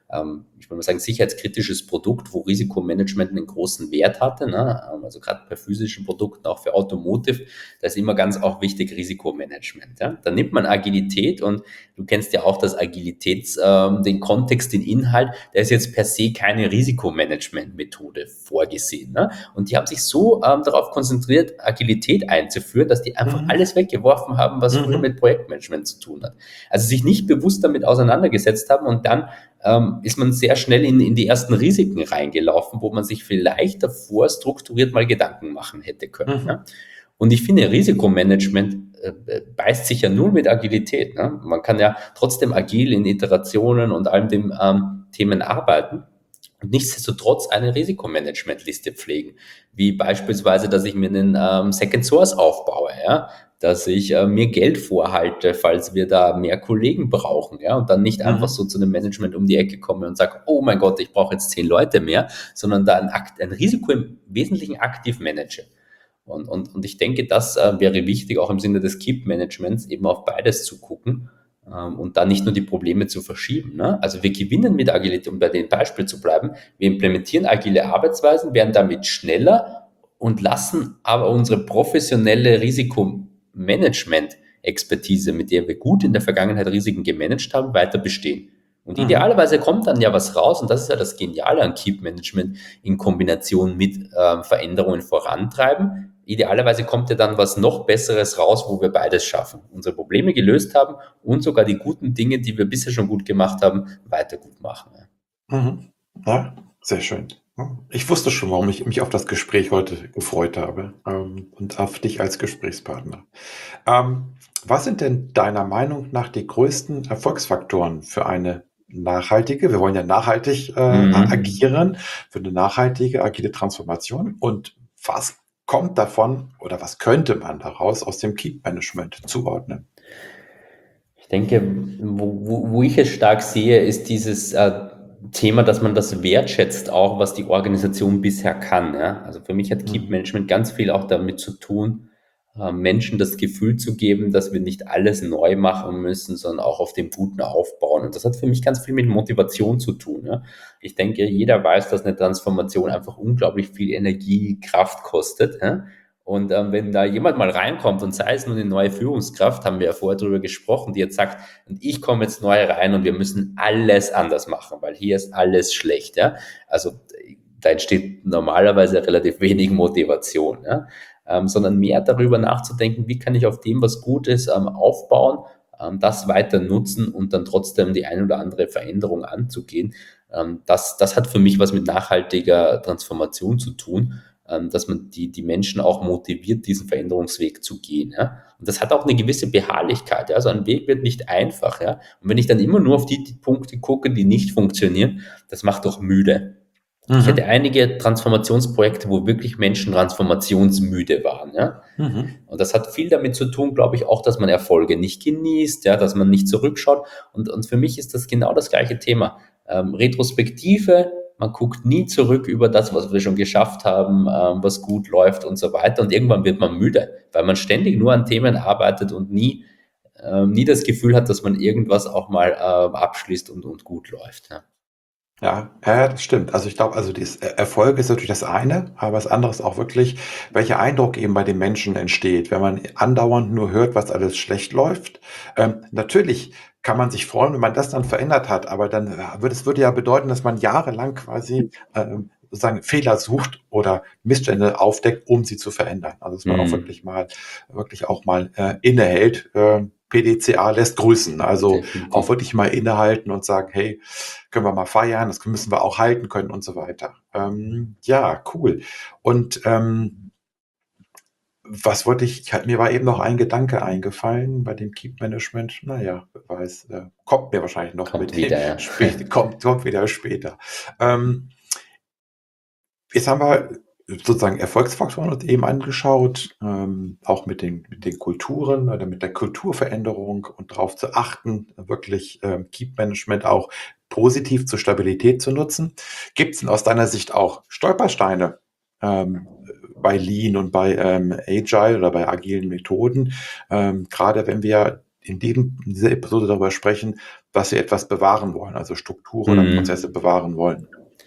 ähm, ich würde mal sagen, sicherheitskritisches Produkt, wo Risikomanagement einen großen Wert hatte, ne? Also gerade bei physischen Produkten, auch für Automotive, da ist immer ganz auch wichtig Risikomanagement. Ja? Da nimmt man Agilität und du kennst ja auch das Agilitäts, ähm, den Kontext, den Inhalt, da ist jetzt per se keine Risikomanagement-Methode vorgesehen. Ne? Und die haben sich so ähm, darauf konzentriert, Agilität einzuführen, dass die einfach Mhm. alles weggeworfen haben, was früher Mhm. mit Projektmanagement zu tun hat. Also sich nicht bewusst damit auseinandergesetzt haben und dann ähm, ist man sehr schnell in, in die ersten Risiken reingelaufen, wo man sich vielleicht davor strukturiert mal Gedanken machen hätte können. Mhm. Ja? Und ich finde, Risikomanagement äh, beißt sich ja null mit Agilität. Ne? Man kann ja trotzdem agil in Iterationen und all den ähm, Themen arbeiten und nichtsdestotrotz eine Risikomanagementliste pflegen, wie beispielsweise, dass ich mir einen ähm, Second Source aufbaue, ja? Dass ich äh, mir Geld vorhalte, falls wir da mehr Kollegen brauchen, ja, und dann nicht einfach Mhm. so zu einem Management um die Ecke komme und sage, oh mein Gott, ich brauche jetzt zehn Leute mehr, sondern da ein, Akt, ein Risiko im Wesentlichen aktiv manage. Und, und, und ich denke, das äh, wäre wichtig, auch im Sinne des Keep-Managements, eben auf beides zu gucken ähm, und da nicht nur die Probleme zu verschieben. Ne? Also wir gewinnen mit Agilität, um bei dem Beispiel zu bleiben, wir implementieren agile Arbeitsweisen, werden damit schneller und lassen aber unsere professionelle Risikomanagement-Expertise, mit der wir gut in der Vergangenheit Risiken gemanagt haben, weiter bestehen. Und Mhm. idealerweise kommt dann ja was raus, und das ist ja das Geniale an Keep Management in Kombination mit ähm, Veränderungen vorantreiben. Idealerweise kommt ja dann was noch Besseres raus, wo wir beides schaffen. Unsere Probleme gelöst haben und sogar die guten Dinge, die wir bisher schon gut gemacht haben, weiter gut machen. Mhm. Ja, sehr schön. Ja. Ich wusste schon, warum ich mich auf das Gespräch heute gefreut habe, ähm, und auf dich als Gesprächspartner. Ähm, was sind denn deiner Meinung nach die größten Erfolgsfaktoren für eine nachhaltige, wir wollen ja nachhaltig äh, a- Mhm. agieren, für eine nachhaltige, agile Transformation? Und was kommt davon oder was könnte man daraus aus dem Keep-Management zuordnen? Ich denke, wo, wo, wo ich es stark sehe, ist dieses äh, Thema, dass man das wertschätzt, auch was die Organisation bisher kann. Ja? Also für mich hat Keep Mhm. Management ganz viel auch damit zu tun, äh, Menschen das Gefühl zu geben, dass wir nicht alles neu machen müssen, sondern auch auf dem Guten aufbauen. Und das hat für mich ganz viel mit Motivation zu tun. Ja? Ich denke, jeder weiß, dass eine Transformation einfach unglaublich viel Energie, Kraft kostet. Ja? Und ähm, wenn da jemand mal reinkommt und sei es nur eine neue Führungskraft, haben wir ja vorher darüber gesprochen, die jetzt sagt, und ich komme jetzt neu rein und wir müssen alles anders machen, weil hier ist alles schlecht. Ja? Also da entsteht normalerweise relativ wenig Motivation, ja? ähm, sondern mehr darüber nachzudenken, wie kann ich auf dem, was gut ist, ähm, aufbauen, ähm, das weiter nutzen und dann trotzdem die ein oder andere Veränderung anzugehen. Ähm, das, das hat für mich was mit nachhaltiger Transformation zu tun, ähm, dass man die, die Menschen auch motiviert, diesen Veränderungsweg zu gehen. Ja? Und das hat auch eine gewisse Beharrlichkeit. Ja? Also ein Weg wird nicht einfach. Ja? Und wenn ich dann immer nur auf die, die Punkte gucke, die nicht funktionieren, das macht doch müde. Ich hatte Mhm. einige Transformationsprojekte, wo wirklich Menschen transformationsmüde waren. Ja? Mhm. Und das hat viel damit zu tun, glaube ich, auch, dass man Erfolge nicht genießt, ja, dass man nicht zurückschaut. Und, und für mich ist das genau das gleiche Thema. Ähm, Retrospektive, man guckt nie zurück über das, was wir schon geschafft haben, ähm, was gut läuft und so weiter. Und irgendwann wird man müde, weil man ständig nur an Themen arbeitet und nie, ähm, nie das Gefühl hat, dass man irgendwas auch mal ähm, abschließt und, und gut läuft. Ja. Ja, ja, ja, das stimmt. Also ich glaube, also das Er Erfolg ist natürlich das eine, aber das andere ist auch wirklich, welcher Eindruck eben bei den Menschen entsteht, wenn man andauernd nur hört, was alles schlecht läuft. Ähm, natürlich kann man sich freuen, wenn man das dann verändert hat, aber dann äh, würde es würde ja bedeuten, dass man jahrelang quasi, ähm, sozusagen Fehler sucht oder Missstände aufdeckt, um sie zu verändern. Also, dass man auch Mm, wirklich mal wirklich auch mal, äh, innehält. Ähm, P D C A lässt grüßen. Also, auch definitiv. wirklich mal innehalten und sagen: „Hey, können wir mal feiern, das müssen wir auch halten können“ und so weiter. Ähm, ja, cool. Und, ähm, was wollte ich ich hatte mir war eben noch ein Gedanke eingefallen bei dem Keep Management. Na ja, wer weiß, äh, kommt mir wahrscheinlich noch Kommt mit dem wieder, ja. spät kommt kommt wieder später. Ähm, Jetzt haben wir sozusagen Erfolgsfaktoren uns eben angeschaut, ähm, auch mit den mit den Kulturen oder mit der Kulturveränderung und darauf zu achten, wirklich, ähm, Keep-Management auch positiv zur Stabilität zu nutzen. Gibt es denn aus deiner Sicht auch Stolpersteine, ähm, bei Lean und bei, ähm, Agile oder bei agilen Methoden? Ähm, grade wenn wir in diesem, in dieser Episode darüber sprechen, dass wir etwas bewahren wollen, also Strukturen oder Prozesse Mhm. bewahren wollen.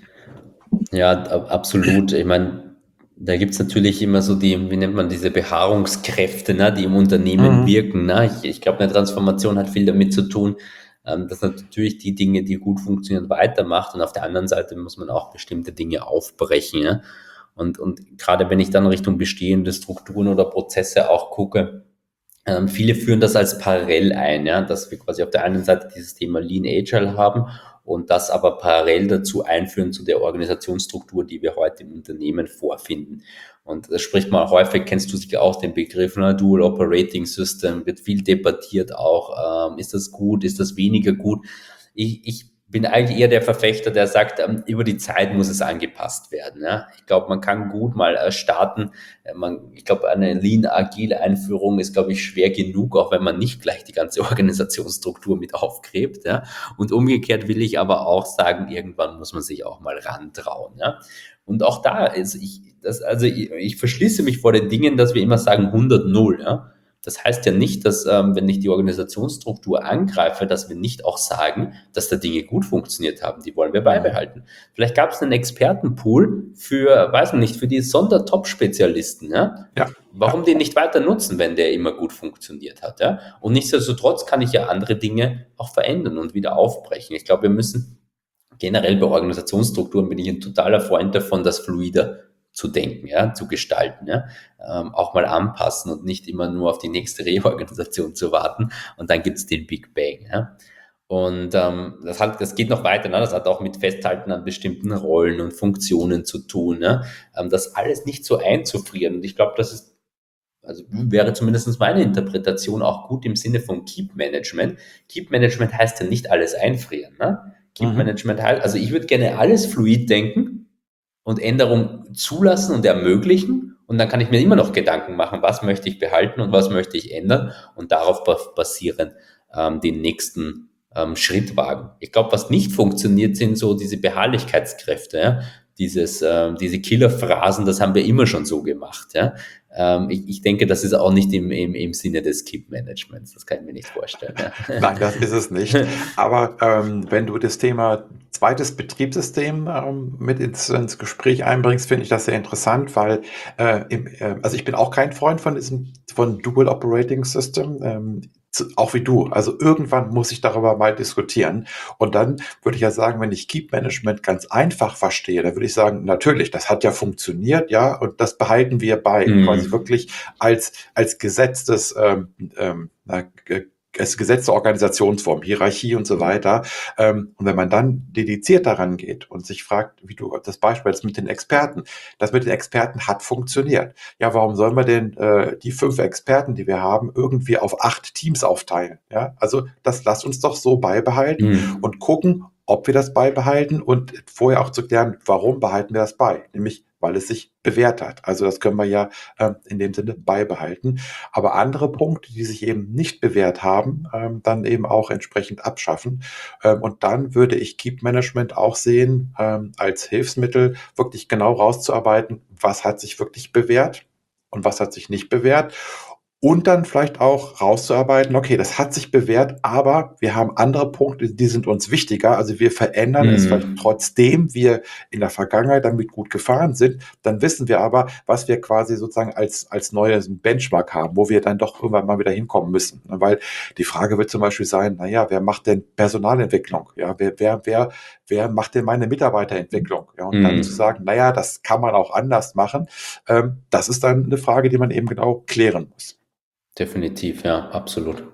Ja, ab- absolut. Ich meine, da gibt's natürlich immer so die, wie nennt man diese Beharrungskräfte, ne, die im Unternehmen Mhm. wirken. Ne? Ich, ich glaube, eine Transformation hat viel damit zu tun, ähm, dass natürlich die Dinge, die gut funktionieren, weitermacht. Und auf der anderen Seite muss man auch bestimmte Dinge aufbrechen. Ja? Und, und gerade wenn ich dann Richtung bestehende Strukturen oder Prozesse auch gucke, ähm, viele führen das als parallel ein, ja, dass wir quasi auf der einen Seite dieses Thema Lean Agile haben und das aber parallel dazu einführen zu der Organisationsstruktur, die wir heute im Unternehmen vorfinden. Und das spricht man häufig, kennst du sicher auch den Begriff, ne? Dual Operating System, wird viel debattiert auch. Ähm, ist das gut, ist das weniger gut? Ich, ich bin eigentlich eher der Verfechter, der sagt, ähm, über die Zeit muss es angepasst werden. Ja? Ich glaube, man kann gut mal äh, starten. Äh, Man, ich glaube, eine Lean-Agile-Einführung ist, glaube ich, schwer genug, auch wenn man nicht gleich die ganze Organisationsstruktur mit aufgräbt. Ja? Und umgekehrt will ich aber auch sagen, irgendwann muss man sich auch mal rantrauen. Ja? Und auch da ist ich, das, also ich, ich verschließe mich vor den Dingen, dass wir immer sagen hundert null. Ja? Das heißt ja nicht, dass, ähm, wenn ich die Organisationsstruktur angreife, dass wir nicht auch sagen, dass da Dinge gut funktioniert haben. Die wollen wir Mhm. beibehalten. Vielleicht gab es einen Expertenpool für, weiß nicht, für die Sondertop-Spezialisten. Ja? Ja, ja. Warum den nicht weiter nutzen, wenn der immer gut funktioniert hat? Ja? Und nichtsdestotrotz kann ich ja andere Dinge auch verändern und wieder aufbrechen. Ich glaube, wir müssen generell bei Organisationsstrukturen bin ich ein totaler Freund davon, das fluider zu denken, ja, zu gestalten, ja, ähm, auch mal anpassen und nicht immer nur auf die nächste Reorganisation zu warten und dann gibt's den Big Bang, ja. Und ähm, das, hat, das geht noch weiter, ne? Das hat auch mit Festhalten an bestimmten Rollen und Funktionen zu tun, ne? Ähm, das alles nicht so einzufrieren. Und ich glaube, das ist, also wäre zumindest meine Interpretation auch gut im Sinne von Keep Management. Keep Management heißt ja nicht alles einfrieren. Ne? Keep Mhm. Management heißt, also ich würde gerne alles fluid denken und Änderungen zulassen und ermöglichen. Und dann kann ich mir immer noch Gedanken machen, was möchte ich behalten und was möchte ich ändern und darauf basieren ähm, den nächsten ähm, Schritt wagen. Ich glaube, was nicht funktioniert, sind so diese Beharrlichkeitskräfte. Ja? Dieses, ähm, diese Killerphrasen, das haben wir immer schon so gemacht. Ja? Ähm, ich, ich denke, das ist auch nicht im, im, im Sinne des Keep-Managements. Das kann ich mir nicht vorstellen. Ja. Nein, das ist es nicht. Aber ähm, wenn du das Thema zweites Betriebssystem ähm, mit ins, ins Gespräch einbringst, finde ich das sehr interessant, weil äh, im, äh, also ich bin auch kein Freund von diesem von Dual Operating System. Ähm, zu- auch wie du. Also irgendwann muss ich darüber mal diskutieren. Und dann würde ich ja sagen, wenn ich Keep Management ganz einfach verstehe, dann würde ich sagen, natürlich, das hat ja funktioniert, ja, und das behalten wir bei. Quasi Mm, wirklich als, als gesetztes ähm, ähm, na, ge- es gesetzte Organisationsform, Hierarchie und so weiter. Ähm, und wenn man dann dediziert daran geht und sich fragt, wie du das Beispiel jetzt mit den Experten, das mit den Experten hat funktioniert. Ja, warum sollen wir denn äh, die fünf Experten, die wir haben, irgendwie auf acht Teams aufteilen? Ja, also das lasst uns doch so beibehalten mm, und gucken, ob wir das beibehalten und vorher auch zu klären, warum behalten wir das bei? Nämlich, weil es sich bewährt hat. Also das können wir ja ähm, in dem Sinne beibehalten. Aber andere Punkte, die sich eben nicht bewährt haben, ähm, dann eben auch entsprechend abschaffen. Ähm, und dann würde ich Keep Management auch sehen ähm, als Hilfsmittel, wirklich genau rauszuarbeiten, was hat sich wirklich bewährt und was hat sich nicht bewährt. Und dann vielleicht auch rauszuarbeiten, okay, das hat sich bewährt, aber wir haben andere Punkte, die sind uns wichtiger. Also wir verändern es vielleicht mm, trotzdem wir in der Vergangenheit damit gut gefahren sind. Dann wissen wir aber, was wir quasi sozusagen als, als neues Benchmark haben, wo wir dann doch irgendwann mal wieder hinkommen müssen. Weil die Frage wird zum Beispiel sein, naja, wer macht denn Personalentwicklung? Ja, wer, wer, wer, wer macht denn meine Mitarbeiterentwicklung? Ja, und dann zu mm. sagen, naja, das kann man auch anders machen, ähm, das ist dann eine Frage, die man eben genau klären muss. Definitiv, ja, absolut.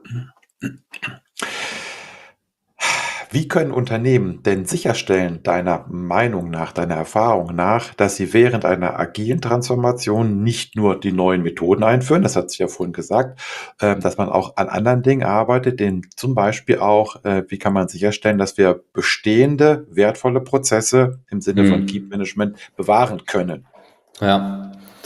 Wie können Unternehmen denn sicherstellen, deiner Meinung nach, deiner Erfahrung nach, dass sie während einer agilen Transformation nicht nur die neuen Methoden einführen, das hat sich ja vorhin gesagt, ähm, dass man auch an anderen Dingen arbeitet, denn zum Beispiel auch, äh, wie kann man sicherstellen, dass wir bestehende, wertvolle Prozesse im Sinne von Keep Mm. Management bewahren können? Ja.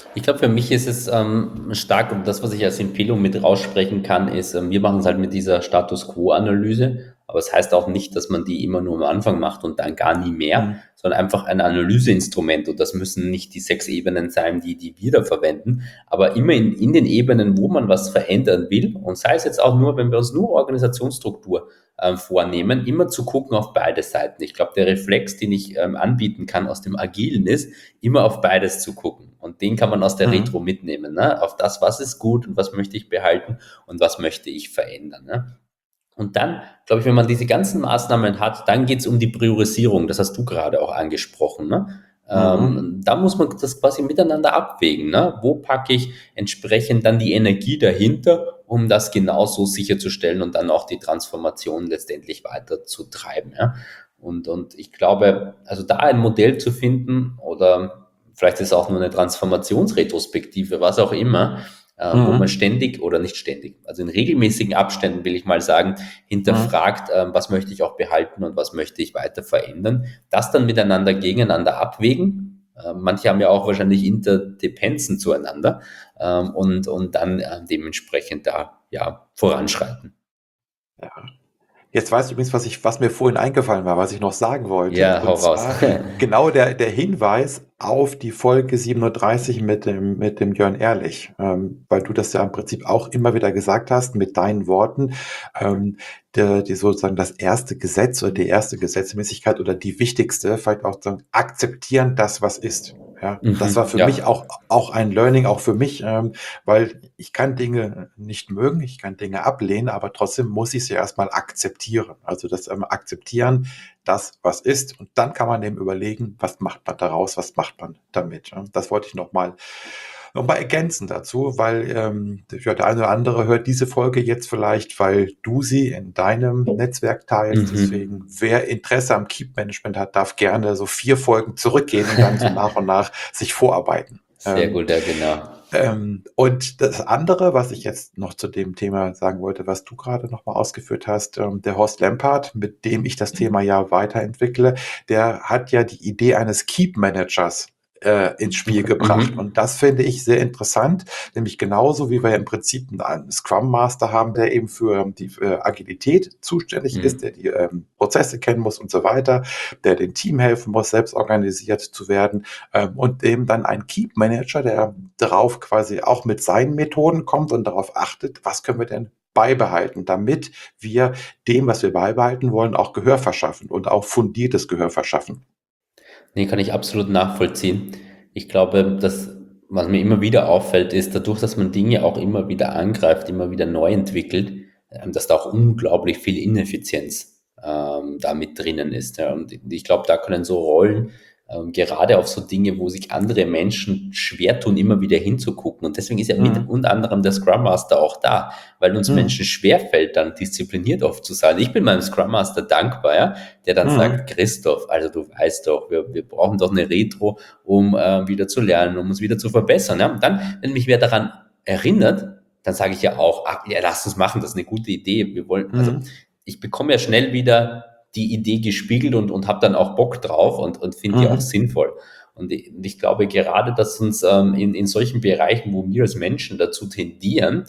Ich glaube, für mich ist es ähm, stark, und das, was ich als Empfehlung mit raussprechen kann, ist, ähm, wir machen es halt mit dieser Status Quo-Analyse, aber es heißt auch nicht, dass man die immer nur am Anfang macht und dann gar nie mehr, Mhm. sondern einfach ein Analyseinstrument, und das müssen nicht die sechs Ebenen sein, die, die wir da verwenden, aber immer in, in den Ebenen, wo man was verändern will, und sei es jetzt auch nur, wenn wir uns nur Organisationsstruktur ähm, vornehmen, immer zu gucken auf beide Seiten. Ich glaube, der Reflex, den ich ähm, anbieten kann aus dem Agilen ist, immer auf beides zu gucken. Und den kann man aus der Retro Mhm. mitnehmen, ne? Auf das, was ist gut und was möchte ich behalten und was möchte ich verändern. Ne? Und dann, glaube ich, wenn man diese ganzen Maßnahmen hat, dann geht es um die Priorisierung. Das hast du gerade auch angesprochen. Ne? Mhm. Ähm, da muss man das quasi miteinander abwägen. Ne? Wo packe ich entsprechend dann die Energie dahinter, um das genauso sicherzustellen und dann auch die Transformation letztendlich weiterzutreiben. Ja? Und, und ich glaube, also da ein Modell zu finden, oder vielleicht ist es auch nur eine Transformationsretrospektive, was auch immer, äh, wo man Mhm. ständig oder nicht ständig, also in regelmäßigen Abständen, will ich mal sagen, Mhm. hinterfragt, äh, was möchte ich auch behalten und was möchte ich weiter verändern, das dann miteinander gegeneinander abwägen. Äh, manche haben ja auch wahrscheinlich Interdependenzen zueinander, ähm, und, und dann äh, dementsprechend da ja voranschreiten. Ja. Jetzt weißt du übrigens, was ich, was mir vorhin eingefallen war, was ich noch sagen wollte. Ja, hau Und raus. zwar genau der, der Hinweis auf die Folge siebenunddreißig mit dem, mit dem Jörn Ehrlich, ähm, weil du das ja im Prinzip auch immer wieder gesagt hast mit deinen Worten, ähm, der, die sozusagen das erste Gesetz oder die erste Gesetzmäßigkeit oder die wichtigste, vielleicht auch sagen, akzeptieren das, was ist. Ja, das war Mhm, für mich ja. auch, auch ein Learning, auch für mich, ähm, weil ich kann Dinge nicht mögen, ich kann Dinge ablehnen, aber trotzdem muss ich sie erstmal akzeptieren. Also das ähm, Akzeptieren, das, was ist. Und dann kann man eben überlegen, was macht man daraus, was macht man damit. Ja. Das wollte ich nochmal noch mal ergänzen dazu, weil ähm, ja, der eine oder andere hört diese Folge jetzt vielleicht, weil du sie in deinem Netzwerk teilst. Mhm. Deswegen, wer Interesse am Keep-Management hat, darf gerne so vier Folgen zurückgehen und dann so nach und nach sich vorarbeiten. Sehr Ähm, gut, ja, genau. ähm, und das andere, was ich jetzt noch zu dem Thema sagen wollte, was du gerade noch mal ausgeführt hast, ähm, der Horst Lampard, mit dem ich das Thema ja weiterentwickle, der hat ja die Idee eines Keep Managers äh, ins Spiel gebracht. Mhm. Und das finde ich sehr interessant, nämlich genauso wie wir ja im Prinzip einen Scrum Master haben, der eben für die äh, Agilität zuständig ist, der Mhm. die ähm, Prozesse kennen muss und so weiter, der dem Team helfen muss, selbst organisiert zu werden, ähm, und eben dann ein Keep Manager, der darauf quasi auch mit seinen Methoden kommt und darauf achtet, was können wir denn beibehalten, damit wir dem, was wir beibehalten wollen, auch Gehör verschaffen und auch fundiertes Gehör verschaffen. Ne, kann ich absolut nachvollziehen. Ich glaube, dass was mir immer wieder auffällt, ist dadurch, dass man Dinge auch immer wieder angreift, immer wieder neu entwickelt, ähm, dass da auch unglaublich viel Ineffizienz ähm, da mit drinnen ist. Ja. Und ich glaube, da können so Rollen, ähm, gerade auf so Dinge, wo sich andere Menschen schwer tun, immer wieder hinzugucken. Und deswegen ist ja mit Mhm. unter anderem der Scrum Master auch da, weil uns Mhm. Menschen schwerfällt, dann diszipliniert oft zu sein. Ich bin meinem Scrum Master dankbar, ja, der dann Mhm. sagt, Christoph, also du weißt doch, wir, wir brauchen doch eine Retro, um äh, wieder zu lernen, um uns wieder zu verbessern. Ja? Und dann, wenn mich wer daran erinnert, dann sage ich ja auch, ach, ja, lass uns machen, das ist eine gute Idee. Wir wollen, also Mhm. ich bekomme ja schnell wieder die Idee gespiegelt und, und habe dann auch Bock drauf und, und finde die auch Mhm. sinnvoll. Und ich, und ich glaube gerade, dass uns ähm, in, in solchen Bereichen, wo wir als Menschen dazu tendieren,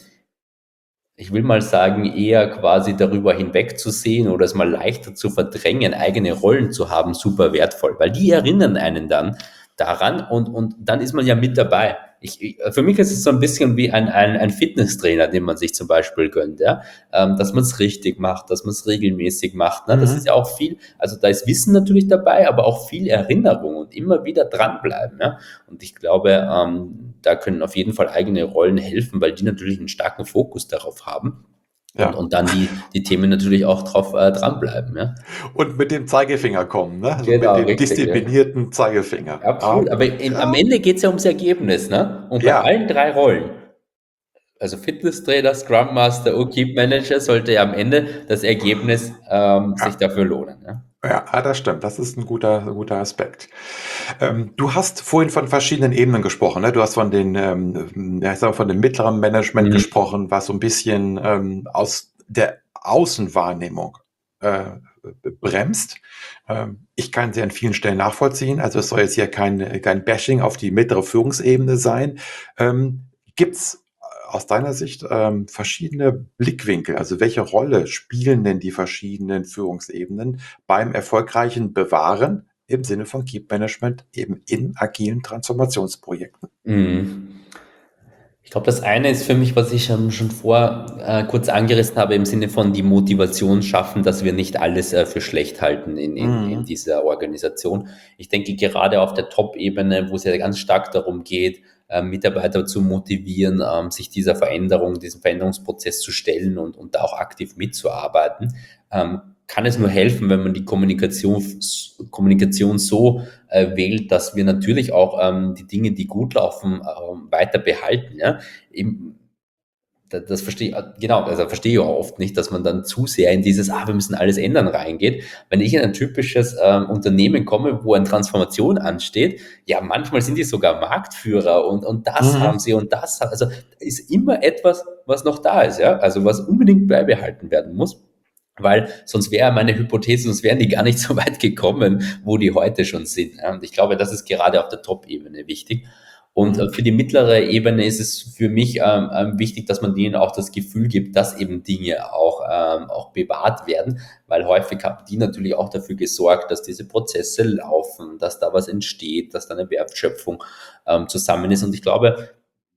ich will mal sagen, eher quasi darüber hinwegzusehen oder es mal leichter zu verdrängen, eigene Rollen zu haben, super wertvoll, weil die erinnern einen dann daran und, und dann ist man ja mit dabei. Ich, ich, für mich ist es so ein bisschen wie ein, ein, ein Fitnesstrainer, den man sich zum Beispiel gönnt, ja? ähm, dass man es richtig macht, dass man es regelmäßig macht. Ne? Das ist ja Mhm. auch viel, also da ist Wissen natürlich dabei, aber auch viel Erinnerung und immer wieder dranbleiben. Ja? Und ich glaube, ähm, da können auf jeden Fall eigene Rollen helfen, weil die natürlich einen starken Fokus darauf haben und, Ja. und dann die, die Themen natürlich auch drauf äh, dranbleiben. Ja? Und mit dem Zeigefinger kommen, ne? Also mit Genau, dem richtig. Ja. disziplinierten Zeigefinger. Absolut. Aber Ähm, in, am ja, Ende geht es ja ums Ergebnis. Ne? Und bei ja, allen drei Rollen, also Fitnesstrainer, Scrum Master und Keep Manager, sollte ja am Ende das Ergebnis ähm, sich ja. dafür lohnen. Ja? Ja, ah, das stimmt. Das ist ein guter, ein guter Aspekt. Ähm, du hast vorhin von verschiedenen Ebenen gesprochen, ne? Du hast von den, ähm, ja, ich sag mal, von dem mittleren Management Mhm. gesprochen, was so ein bisschen ähm, aus der Außenwahrnehmung äh, bremst. Ähm, ich kann sie an vielen Stellen nachvollziehen. Also es soll jetzt hier kein, kein Bashing auf die mittlere Führungsebene sein. Ähm, Gibt es aus deiner Sicht ähm, verschiedene Blickwinkel? Also welche Rolle spielen denn die verschiedenen Führungsebenen beim erfolgreichen Bewahren im Sinne von Keep Management eben in agilen Transformationsprojekten? Mhm. Ich glaube, das eine ist für mich, was ich ähm, schon vor äh, kurz angerissen habe, im Sinne von die Motivation schaffen, dass wir nicht alles äh, für schlecht halten in, in, in Mhm. dieser Organisation. Ich denke, gerade auf der Top-Ebene, wo es ja ganz stark darum geht, äh, Mitarbeiter zu motivieren, ähm, sich dieser Veränderung, diesem Veränderungsprozess zu stellen und, und da auch aktiv mitzuarbeiten, ähm, kann es nur helfen, wenn man die Kommunikation, Kommunikation so äh, wählt, dass wir natürlich auch ähm, die Dinge, die gut laufen, ähm, weiter behalten. Ja? Eben, da- das verstehe genau, also verstehe ich auch oft nicht, dass man dann zu sehr in dieses, ah, wir müssen alles ändern reingeht. Wenn ich in ein typisches ähm, Unternehmen komme, wo eine Transformation ansteht, ja, manchmal sind die sogar Marktführer und, und das haben Mhm. sie und das, also ist immer etwas, was noch da ist, ja, also was unbedingt beibehalten werden muss. Weil sonst wäre meine Hypothese, sonst wären die gar nicht so weit gekommen, wo die heute schon sind. Ja. Und ich glaube, das ist gerade auf der Top-Ebene wichtig. Und äh, Mhm. für die mittlere Ebene ist es für mich ähm, ähm, wichtig, dass man denen auch das Gefühl gibt, dass eben Dinge auch, ähm, auch bewahrt werden, weil häufig haben die natürlich auch dafür gesorgt, dass diese Prozesse laufen, dass da was entsteht, dass da eine Wertschöpfung ähm, zusammen ist. Und ich glaube,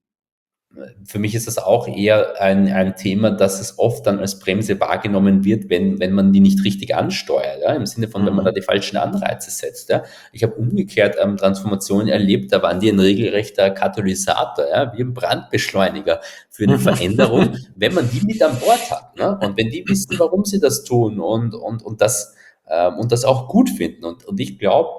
für mich ist das auch eher ein, ein Thema, dass es oft dann als Bremse wahrgenommen wird, wenn, wenn man die nicht richtig ansteuert, ja? Im Sinne von, wenn man da Mhm. die falschen Anreize setzt. Ja? Ich habe umgekehrt ähm, Transformationen erlebt, da waren die ein regelrechter Katalysator, ja? Wie ein Brandbeschleuniger für eine Veränderung, Mhm. wenn man die mit an Bord hat. Ne? Und wenn die wissen, warum sie das tun und, und, und, das, ähm, und das auch gut finden. Und, und ich glaube,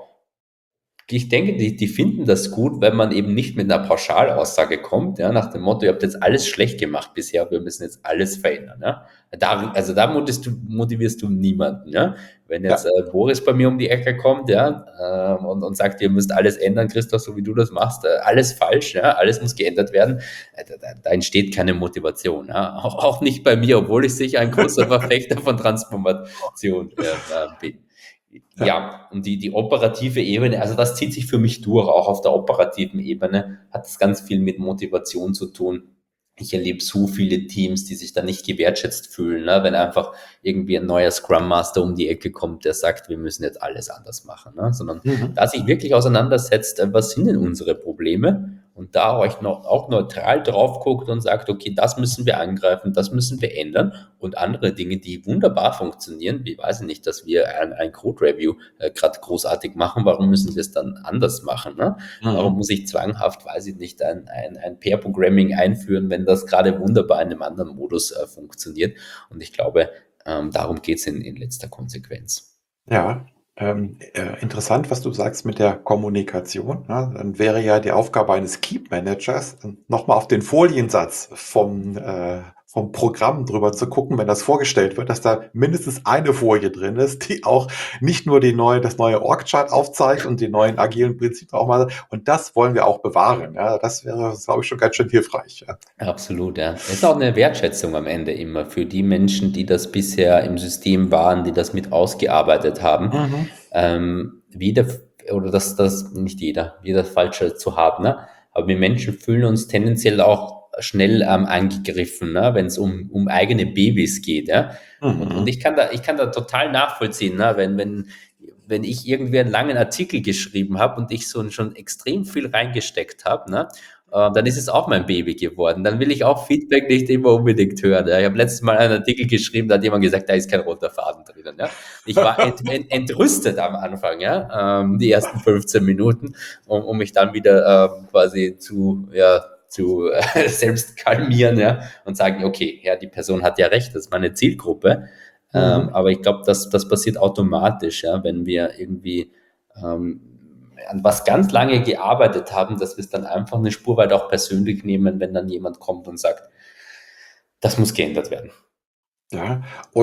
ich denke, die, die finden das gut, wenn man eben nicht mit einer Pauschalaussage kommt, ja, nach dem Motto, ihr habt jetzt alles schlecht gemacht bisher, wir müssen jetzt alles verändern. Ja. Da, also da motivierst du, motivierst du niemanden. Ja. Wenn jetzt Ja. äh, Boris bei mir um die Ecke kommt, ja, äh, und, und sagt, ihr müsst alles ändern, Christoph, so wie du das machst, äh, alles falsch, ja, alles muss geändert werden, äh, da, da, da entsteht keine Motivation. Ja. Auch, auch nicht bei mir, obwohl ich sicher ein großer Verfechter von Transformation äh, äh, bin. Ja. Ja, und die, die operative Ebene, also das zieht sich für mich durch, auch auf der operativen Ebene, hat es ganz viel mit Motivation zu tun. Ich erlebe so viele Teams, die sich da nicht gewertschätzt fühlen, ne? Wenn einfach irgendwie ein neuer Scrum Master um die Ecke kommt, der sagt, wir müssen jetzt alles anders machen, ne? Sondern Mhm. da sich wirklich auseinandersetzt, äh, was sind denn unsere Probleme? Und da euch noch, auch neutral drauf guckt und sagt, okay, das müssen wir angreifen, das müssen wir ändern und andere Dinge, die wunderbar funktionieren, wie weiß ich nicht, dass wir ein, ein Code-Review äh, gerade großartig machen, warum müssen wir es dann anders machen? Ne? Warum Mhm. muss ich zwanghaft, weiß ich nicht, ein, ein, ein Pair-Programming einführen, wenn das gerade wunderbar in einem anderen Modus äh, funktioniert? Und ich glaube, ähm, darum geht es in, in letzter Konsequenz. Ja, ähm, äh, interessant, was du sagst mit der Kommunikation, ne? Dann wäre ja die Aufgabe eines Keep Managers, nochmal auf den Foliensatz vom, äh, vom Programm drüber zu gucken, wenn das vorgestellt wird, dass da mindestens eine Folie drin ist, die auch nicht nur die neue, das neue Org-Chart aufzeigt und die neuen agilen Prinzipien auch mal, und das wollen wir auch bewahren. Ja, das wäre, glaube ich, schon ganz schön hilfreich. Ja. Absolut, ja. Es ist auch eine Wertschätzung am Ende immer für die Menschen, die das bisher im System waren, die das mit ausgearbeitet haben. Mhm. Ähm, jeder, oder das, das, nicht jeder, jeder falsche zu haben, ne? Aber wir Menschen fühlen uns tendenziell auch schnell ähm, angegriffen, ne? Wenn es um, um eigene Babys geht, ja. Und, und Mhm. ich kann da, ich kann da total nachvollziehen, ne? Wenn, wenn, wenn ich irgendwie einen langen Artikel geschrieben habe und ich so schon extrem viel reingesteckt habe, ne? äh, dann ist es auch mein Baby geworden. Dann will ich auch Feedback nicht immer unbedingt hören. Ja. Ich habe letztes Mal einen Artikel geschrieben, da hat jemand gesagt, da ist kein roter Faden drinnen. Ja. Ich war ent, ent, entrüstet am Anfang, ja, ähm, die ersten fünfzehn Minuten, um, um mich dann wieder ähm, quasi zu, ja, zu äh, selbst kalmieren, ja, und sagen, okay, ja, die Person hat ja recht, das ist meine Zielgruppe. Ähm, Mhm. aber ich glaube, das, das passiert automatisch, ja, wenn wir irgendwie ähm, an was ganz lange gearbeitet haben, dass wir es dann einfach eine Spur weit auch persönlich nehmen, wenn dann jemand kommt und sagt, das muss geändert werden. Ja, und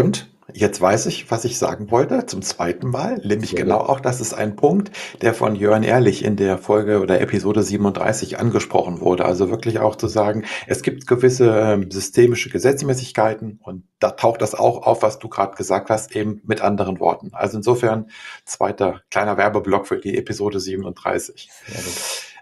Jetzt weiß ich, was ich sagen wollte, zum zweiten Mal, nämlich Sehr genau gut. auch, das ist ein Punkt, der von Jörn Ehrlich in der Folge oder Episode siebenunddreißig angesprochen wurde. Also wirklich auch zu sagen, es gibt gewisse ähm, systemische Gesetzmäßigkeiten und da taucht das auch auf, was du gerade gesagt hast, eben mit anderen Worten. Also insofern zweiter kleiner Werbeblock für die Episode siebenunddreißig. Sehr gut.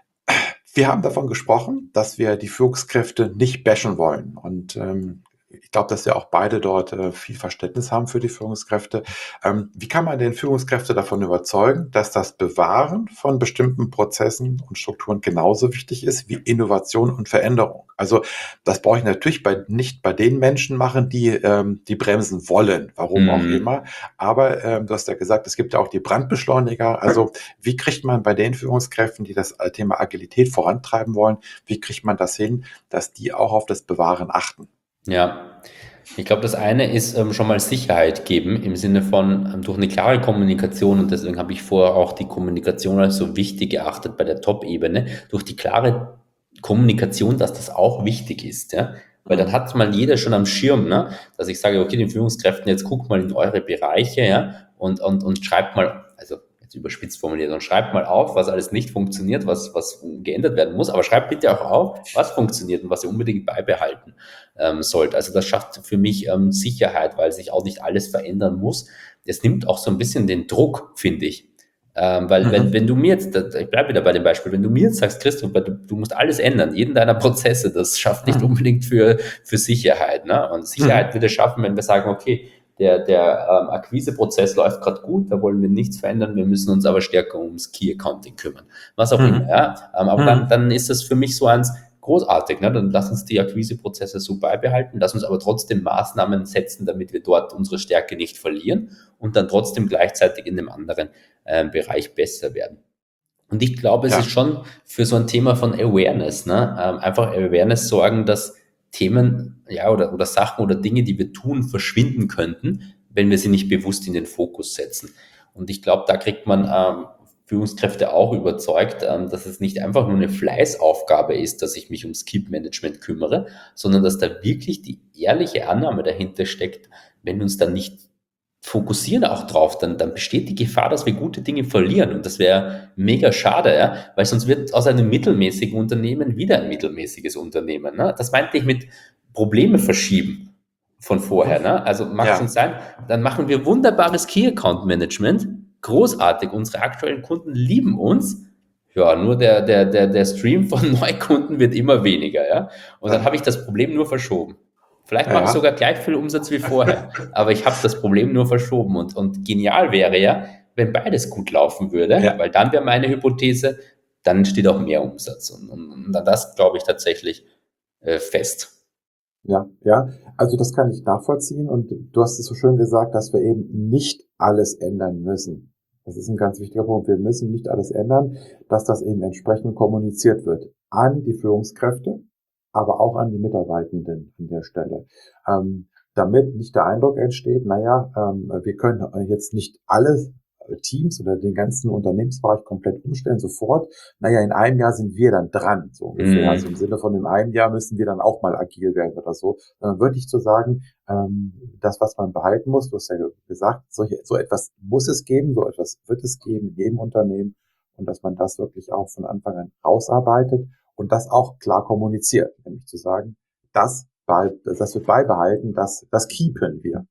Wir haben davon gesprochen, dass wir die Führungskräfte nicht bashen wollen. Und ähm, ich glaube, dass wir auch beide dort äh, viel Verständnis haben für die Führungskräfte. Ähm, wie kann man denn Führungskräfte davon überzeugen, dass das Bewahren von bestimmten Prozessen und Strukturen genauso wichtig ist wie Innovation und Veränderung? Also das brauche ich natürlich bei, nicht bei den Menschen machen, die ähm, die bremsen wollen, warum auch Mhm. immer. Aber ähm, du hast ja gesagt, es gibt ja auch die Brandbeschleuniger. Also wie kriegt man bei den Führungskräften, die das äh, Thema Agilität vorantreiben wollen, wie kriegt man das hin, dass die auch auf das Bewahren achten? Ja, ich glaube, das eine ist ähm, schon mal Sicherheit geben im Sinne von ähm, durch eine klare Kommunikation und deswegen habe ich vorher auch die Kommunikation als so wichtig geachtet bei der Top-Ebene, durch die klare Kommunikation, dass das auch wichtig ist, ja. Weil dann Mhm. hat mal jeder schon am Schirm, ne? Dass ich sage, okay, den Führungskräften, jetzt guckt mal in eure Bereiche, ja, und, und, und schreibt mal, also jetzt überspitzt formuliert, und schreibt mal auf, was alles nicht funktioniert, was, was geändert werden muss, aber schreibt bitte auch auf, was funktioniert und was ihr unbedingt beibehalten ähm, sollte. Also das schafft für mich ähm, Sicherheit, weil sich auch nicht alles verändern muss. Das nimmt auch so ein bisschen den Druck, finde ich. Ähm, weil wenn, Mhm. wenn du mir jetzt, ich bleibe wieder bei dem Beispiel, wenn du mir jetzt sagst, Christoph, du, du musst alles ändern, jeden deiner Prozesse, das schafft nicht Mhm. unbedingt für, für Sicherheit. Ne? Und Sicherheit Mhm. wird es schaffen, wenn wir sagen, okay, der, der ähm, Akquiseprozess läuft gerade gut, da wollen wir nichts verändern, wir müssen uns aber stärker ums Key Accounting kümmern. Was auch immer. Mhm. Ja? Ähm, aber dann, Mhm. dann ist das für mich so eins, großartig, ne? Dann lass uns die Akquiseprozesse so beibehalten, lass uns aber trotzdem Maßnahmen setzen, damit wir dort unsere Stärke nicht verlieren und dann trotzdem gleichzeitig in dem anderen äh, Bereich besser werden. Und ich glaube, es ist Ja. schon für so ein Thema von Awareness, ne? Ähm, einfach Awareness sorgen, dass Themen, ja, oder, oder Sachen oder Dinge, die wir tun, verschwinden könnten, wenn wir sie nicht bewusst in den Fokus setzen. Und ich glaube, da kriegt man ähm, Führungskräfte auch überzeugt, ähm, dass es nicht einfach nur eine Fleißaufgabe ist, dass ich mich ums Keep-Management kümmere, sondern dass da wirklich die ehrliche Annahme dahinter steckt, wenn uns dann nicht fokussieren auch drauf, dann, dann besteht die Gefahr, dass wir gute Dinge verlieren. Und das wäre mega schade, ja? Weil sonst wird aus einem mittelmäßigen Unternehmen wieder ein mittelmäßiges Unternehmen. Ne? Das meinte ich mit Probleme verschieben von vorher. Mhm. Ne? Also mag es uns Ja. sein, dann machen wir wunderbares Key Account Management, großartig. Unsere aktuellen Kunden lieben uns. Ja, nur der, der, der, der Stream von Neukunden wird immer weniger. Ja? Und dann habe ich das Problem nur verschoben. Vielleicht Ja. mache ich Ja. sogar gleich viel Umsatz wie vorher, aber ich habe das Problem nur verschoben. Und, und genial wäre ja, wenn beides gut laufen würde, Ja. weil dann wäre meine Hypothese, dann entsteht auch mehr Umsatz. Und, und, und das glaube ich tatsächlich äh, fest. Ja, ja, also das kann ich nachvollziehen und du hast es so schön gesagt, dass wir eben nicht alles ändern müssen. Das ist ein ganz wichtiger Punkt. Wir müssen nicht alles ändern, dass das eben entsprechend kommuniziert wird an die Führungskräfte, aber auch an die Mitarbeitenden an der Stelle. Ähm, damit nicht der Eindruck entsteht, naja, ähm, wir können jetzt nicht alle Teams oder den ganzen Unternehmensbereich komplett umstellen sofort. Naja, in einem Jahr sind wir dann dran, so ungefähr. Also im Mm, Sinne von in einem Jahr müssen wir dann auch mal agil werden oder so. Sondern wirklich zu sagen, ähm, das, was man behalten muss, du hast ja gesagt, solche, so etwas muss es geben, so etwas wird es geben in jedem Unternehmen und dass man das wirklich auch von Anfang an ausarbeitet und das auch klar kommuniziert, nämlich zu sagen, das, das wird beibehalten, das, das keepen wir.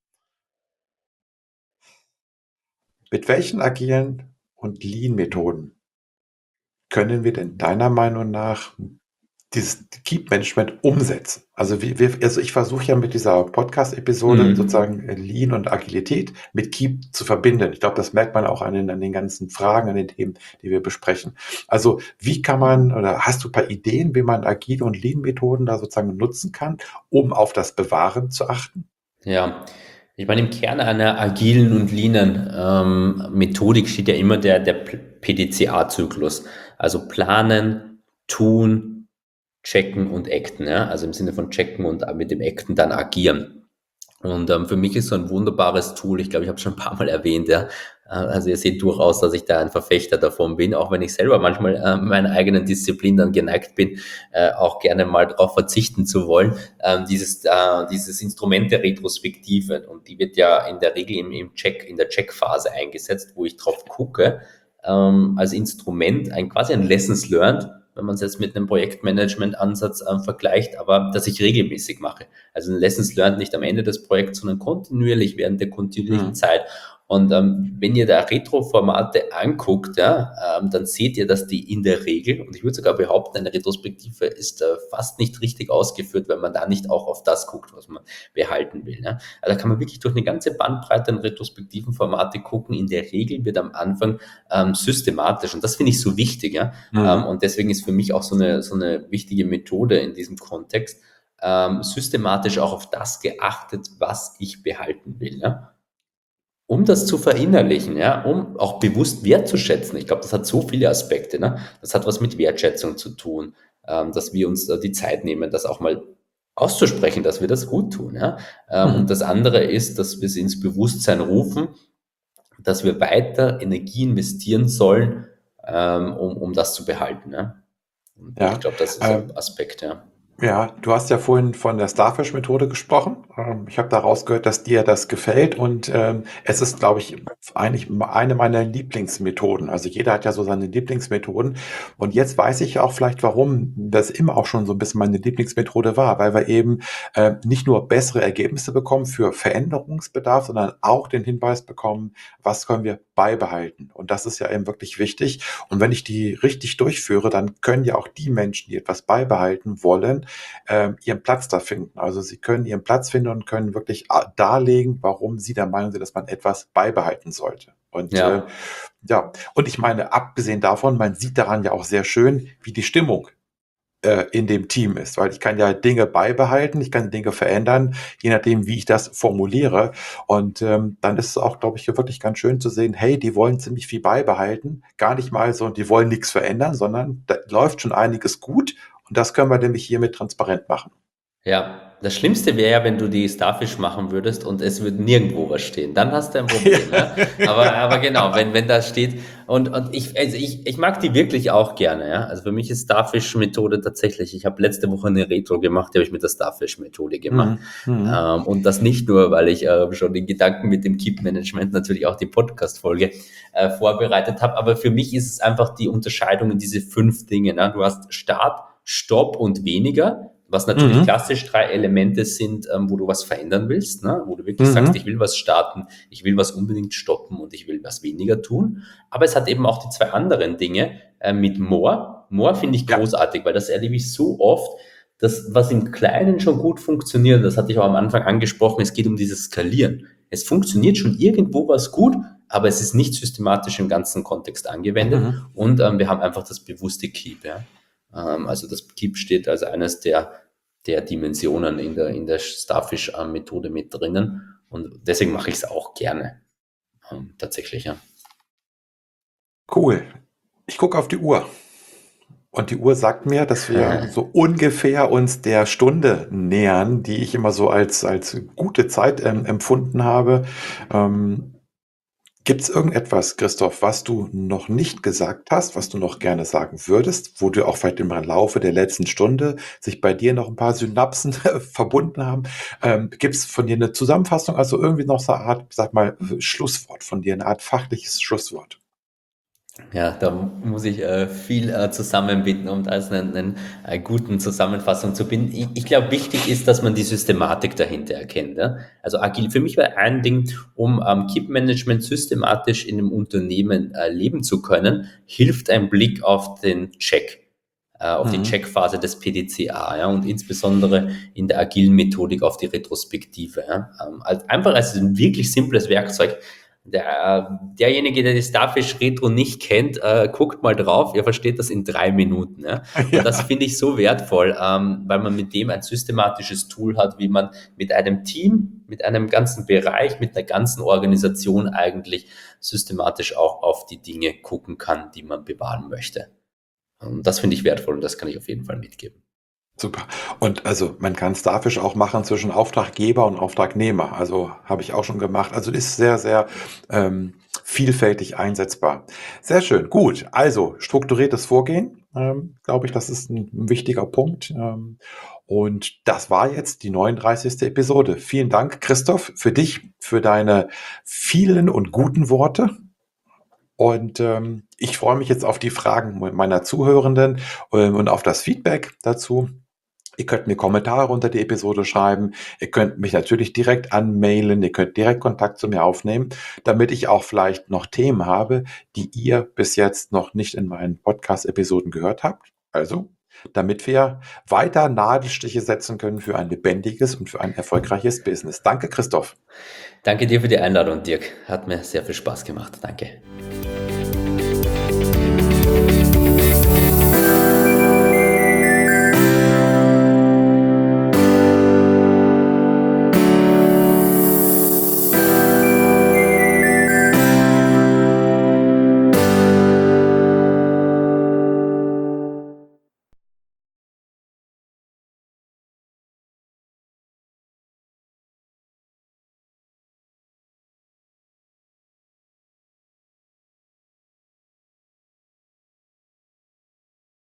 Mit welchen agilen und Lean-Methoden können wir denn deiner Meinung nach dieses Keep-Management umsetzen? Also, wie, wir, also ich versuche ja mit dieser Podcast-Episode mm. sozusagen Lean und Agilität mit Keep zu verbinden. Ich glaube, das merkt man auch an den, an den ganzen Fragen, an den Themen, die wir besprechen. Also wie kann man, oder hast du ein paar Ideen, wie man agile und Lean-Methoden da sozusagen nutzen kann, um auf das Bewahren zu achten? Ja, ich meine, im Kern einer agilen und leanen ähm, Methodik steht ja immer der, der P D C A-Zyklus. Also planen, tun, checken und acten. Ja? Also im Sinne von checken und mit dem Acten dann agieren. Und ähm, für mich ist so ein wunderbares Tool, ich glaube, ich habe es schon ein paar Mal erwähnt, ja, Also ihr seht durchaus, dass ich da ein Verfechter davon bin, auch wenn ich selber manchmal äh, meiner eigenen Disziplin dann geneigt bin, äh, auch gerne mal darauf verzichten zu wollen. Ähm, dieses, äh, dieses Instrument der Retrospektive, und die wird ja in der Regel im, im Check, in der Checkphase eingesetzt, wo ich drauf gucke, ähm, als Instrument, ein quasi ein Lessons Learned, wenn man es jetzt mit einem Projektmanagement-Ansatz äh, vergleicht, aber das ich regelmäßig mache. Also ein Lessons Learned nicht am Ende des Projekts, sondern kontinuierlich während der kontinuierlichen Mhm. Zeit. Und ähm, wenn ihr da Retro-Formate anguckt, ja, ähm, dann seht ihr, dass die in der Regel, und ich würde sogar behaupten, eine Retrospektive ist äh, fast nicht richtig ausgeführt, wenn man da nicht auch auf das guckt, was man behalten will. Ja. Also da kann man wirklich durch eine ganze Bandbreite an retrospektiven Formate gucken. In der Regel wird am Anfang ähm, systematisch, und das finde ich so wichtig, ja. Ähm, Mhm. und deswegen ist für mich auch so eine, so eine wichtige Methode in diesem Kontext, ähm, systematisch auch auf das geachtet, was ich behalten will. Ja. Um das zu verinnerlichen, ja, um auch bewusst wertzuschätzen. Ich glaube, das hat so viele Aspekte. Ne? Das hat was mit Wertschätzung zu tun, ähm, dass wir uns da die Zeit nehmen, das auch mal auszusprechen, dass wir das gut tun. Ja? Ähm, und Mhm. das andere ist, dass wir es ins Bewusstsein rufen, dass wir weiter Energie investieren sollen, ähm, um, um das zu behalten. Ja? Und ich Ja, glaube, das ist ein ähm, Aspekt, ja. ja, du hast ja vorhin von der Starfish-Methode gesprochen. Ähm, ich habe da rausgehört, dass dir das gefällt und ähm, es ist, glaube ich, eigentlich eine meiner Lieblingsmethoden. Also jeder hat ja so seine Lieblingsmethoden und jetzt weiß ich auch vielleicht, warum das immer auch schon so ein bisschen meine Lieblingsmethode war, weil wir eben äh, nicht nur bessere Ergebnisse bekommen für Veränderungsbedarf, sondern auch den Hinweis bekommen, was können wir beibehalten. Und das ist ja eben wirklich wichtig. Und wenn ich die richtig durchführe, dann können ja auch die Menschen, die etwas beibehalten wollen, ähm, ihren Platz da finden. Also sie können ihren Platz finden und können wirklich a- darlegen, warum sie der Meinung sind, dass man etwas beibehalten sollte. Und äh, Ja, ja, und ich meine, abgesehen davon, man sieht daran ja auch sehr schön, wie die Stimmung äh, in dem Team ist, weil ich kann ja Dinge beibehalten, ich kann Dinge verändern, je nachdem, wie ich das formuliere. Und ähm, dann ist es auch, glaube ich, wirklich ganz schön zu sehen, hey, die wollen ziemlich viel beibehalten, gar nicht mal so, die wollen nichts verändern, sondern da läuft schon einiges gut und das können wir nämlich hiermit transparent machen. ja. Das Schlimmste wäre ja, wenn du die Starfish machen würdest und es würde nirgendwo was stehen. Dann hast du ein Ja. Problem, ja. Aber, aber genau, wenn, wenn da steht, und, und ich, also ich, ich mag die wirklich auch gerne, ja. Also für mich ist Starfish-Methode tatsächlich, ich habe letzte Woche eine Retro gemacht, die habe ich mit der Starfish-Methode gemacht. Mhm. Mhm. Ähm, und das nicht nur, weil ich äh, schon den Gedanken mit dem Keep-Management natürlich auch die Podcast-Folge äh, vorbereitet habe, aber für mich ist es einfach die Unterscheidung in diese fünf Dinge. Ne? Du hast Start, Stopp und weniger, was natürlich Mhm. klassisch drei Elemente sind, ähm, wo du was verändern willst, ne? Wo du wirklich sagst, ich Mhm. will was starten, ich will was unbedingt stoppen und ich will was weniger tun. Aber es hat eben auch die zwei anderen Dinge äh, mit More. More finde ich Ja. großartig, weil das erlebe ich so oft, dass was im Kleinen schon gut funktioniert, das hatte ich auch am Anfang angesprochen, es geht um dieses Skalieren. Es funktioniert schon irgendwo was gut, aber es ist nicht systematisch im ganzen Kontext angewendet Mhm. und ähm, wir haben einfach das bewusste Keep. Ja? Ähm, also das Keep steht als eines der, der Dimensionen in der, in der Starfish-Methode mit drinnen und deswegen mache ich es auch gerne. Ähm, tatsächlich, ja. Cool. Ich gucke auf die Uhr. Und die Uhr sagt mir, dass wir so ungefähr uns der Stunde nähern, die ich immer so als, als gute Zeit ähm, empfunden habe. Ähm, Gibt es irgendetwas, Christoph, was du noch nicht gesagt hast, was du noch gerne sagen würdest, wo du auch vielleicht im Laufe der letzten Stunde sich bei dir noch ein paar Synapsen verbunden haben? Ähm, Gibt es von dir eine Zusammenfassung, also irgendwie noch so eine Art, sag mal, Schlusswort von dir, eine Art fachliches Schlusswort? Ja, da muss ich äh, viel äh, zusammenbinden, um da einen, einen, eine guten Zusammenfassung zu binden. Ich, ich glaube, wichtig ist, dass man die Systematik dahinter erkennt. Ja? Also agil, für mich war ein Ding, um ähm, Keep-Management systematisch in einem Unternehmen äh, leben zu können, hilft ein Blick auf den Check, äh, auf die Mhm. Checkphase des P D C A, ja, und insbesondere in der agilen Methodik auf die Retrospektive. Ja. Ähm, als, einfach als ein wirklich simples Werkzeug. Der, derjenige, der die Starfish Retro nicht kennt, äh, guckt mal drauf, ihr versteht das in drei Minuten. Ja? Und das Ja. finde ich so wertvoll, ähm, weil man mit dem ein systematisches Tool hat, wie man mit einem Team, mit einem ganzen Bereich, mit einer ganzen Organisation eigentlich systematisch auch auf die Dinge gucken kann, die man bewahren möchte. Und das finde ich wertvoll und das kann ich auf jeden Fall mitgeben. Super. Und also man kann Starfish auch machen zwischen Auftraggeber und Auftragnehmer. Also habe ich auch schon gemacht. Also ist sehr, sehr ähm, vielfältig einsetzbar. Sehr schön, gut. Also strukturiertes Vorgehen, ähm, glaube ich, das ist ein, ein wichtiger Punkt. Ähm, und das war jetzt die neununddreißigste Episode. Vielen Dank, Christoph, für dich, für deine vielen und guten Worte. Und ähm, ich freue mich jetzt auf die Fragen meiner Zuhörenden ähm, und auf das Feedback dazu. Ihr könnt mir Kommentare unter die Episode schreiben. Ihr könnt mich natürlich direkt anmailen. Ihr könnt direkt Kontakt zu mir aufnehmen, damit ich auch vielleicht noch Themen habe, die ihr bis jetzt noch nicht in meinen Podcast-Episoden gehört habt. Also, damit wir weiter Nadelstiche setzen können für ein lebendiges und für ein erfolgreiches Business. Danke, Christoph. Danke dir für die Einladung, Dirk. Hat mir sehr viel Spaß gemacht. Danke.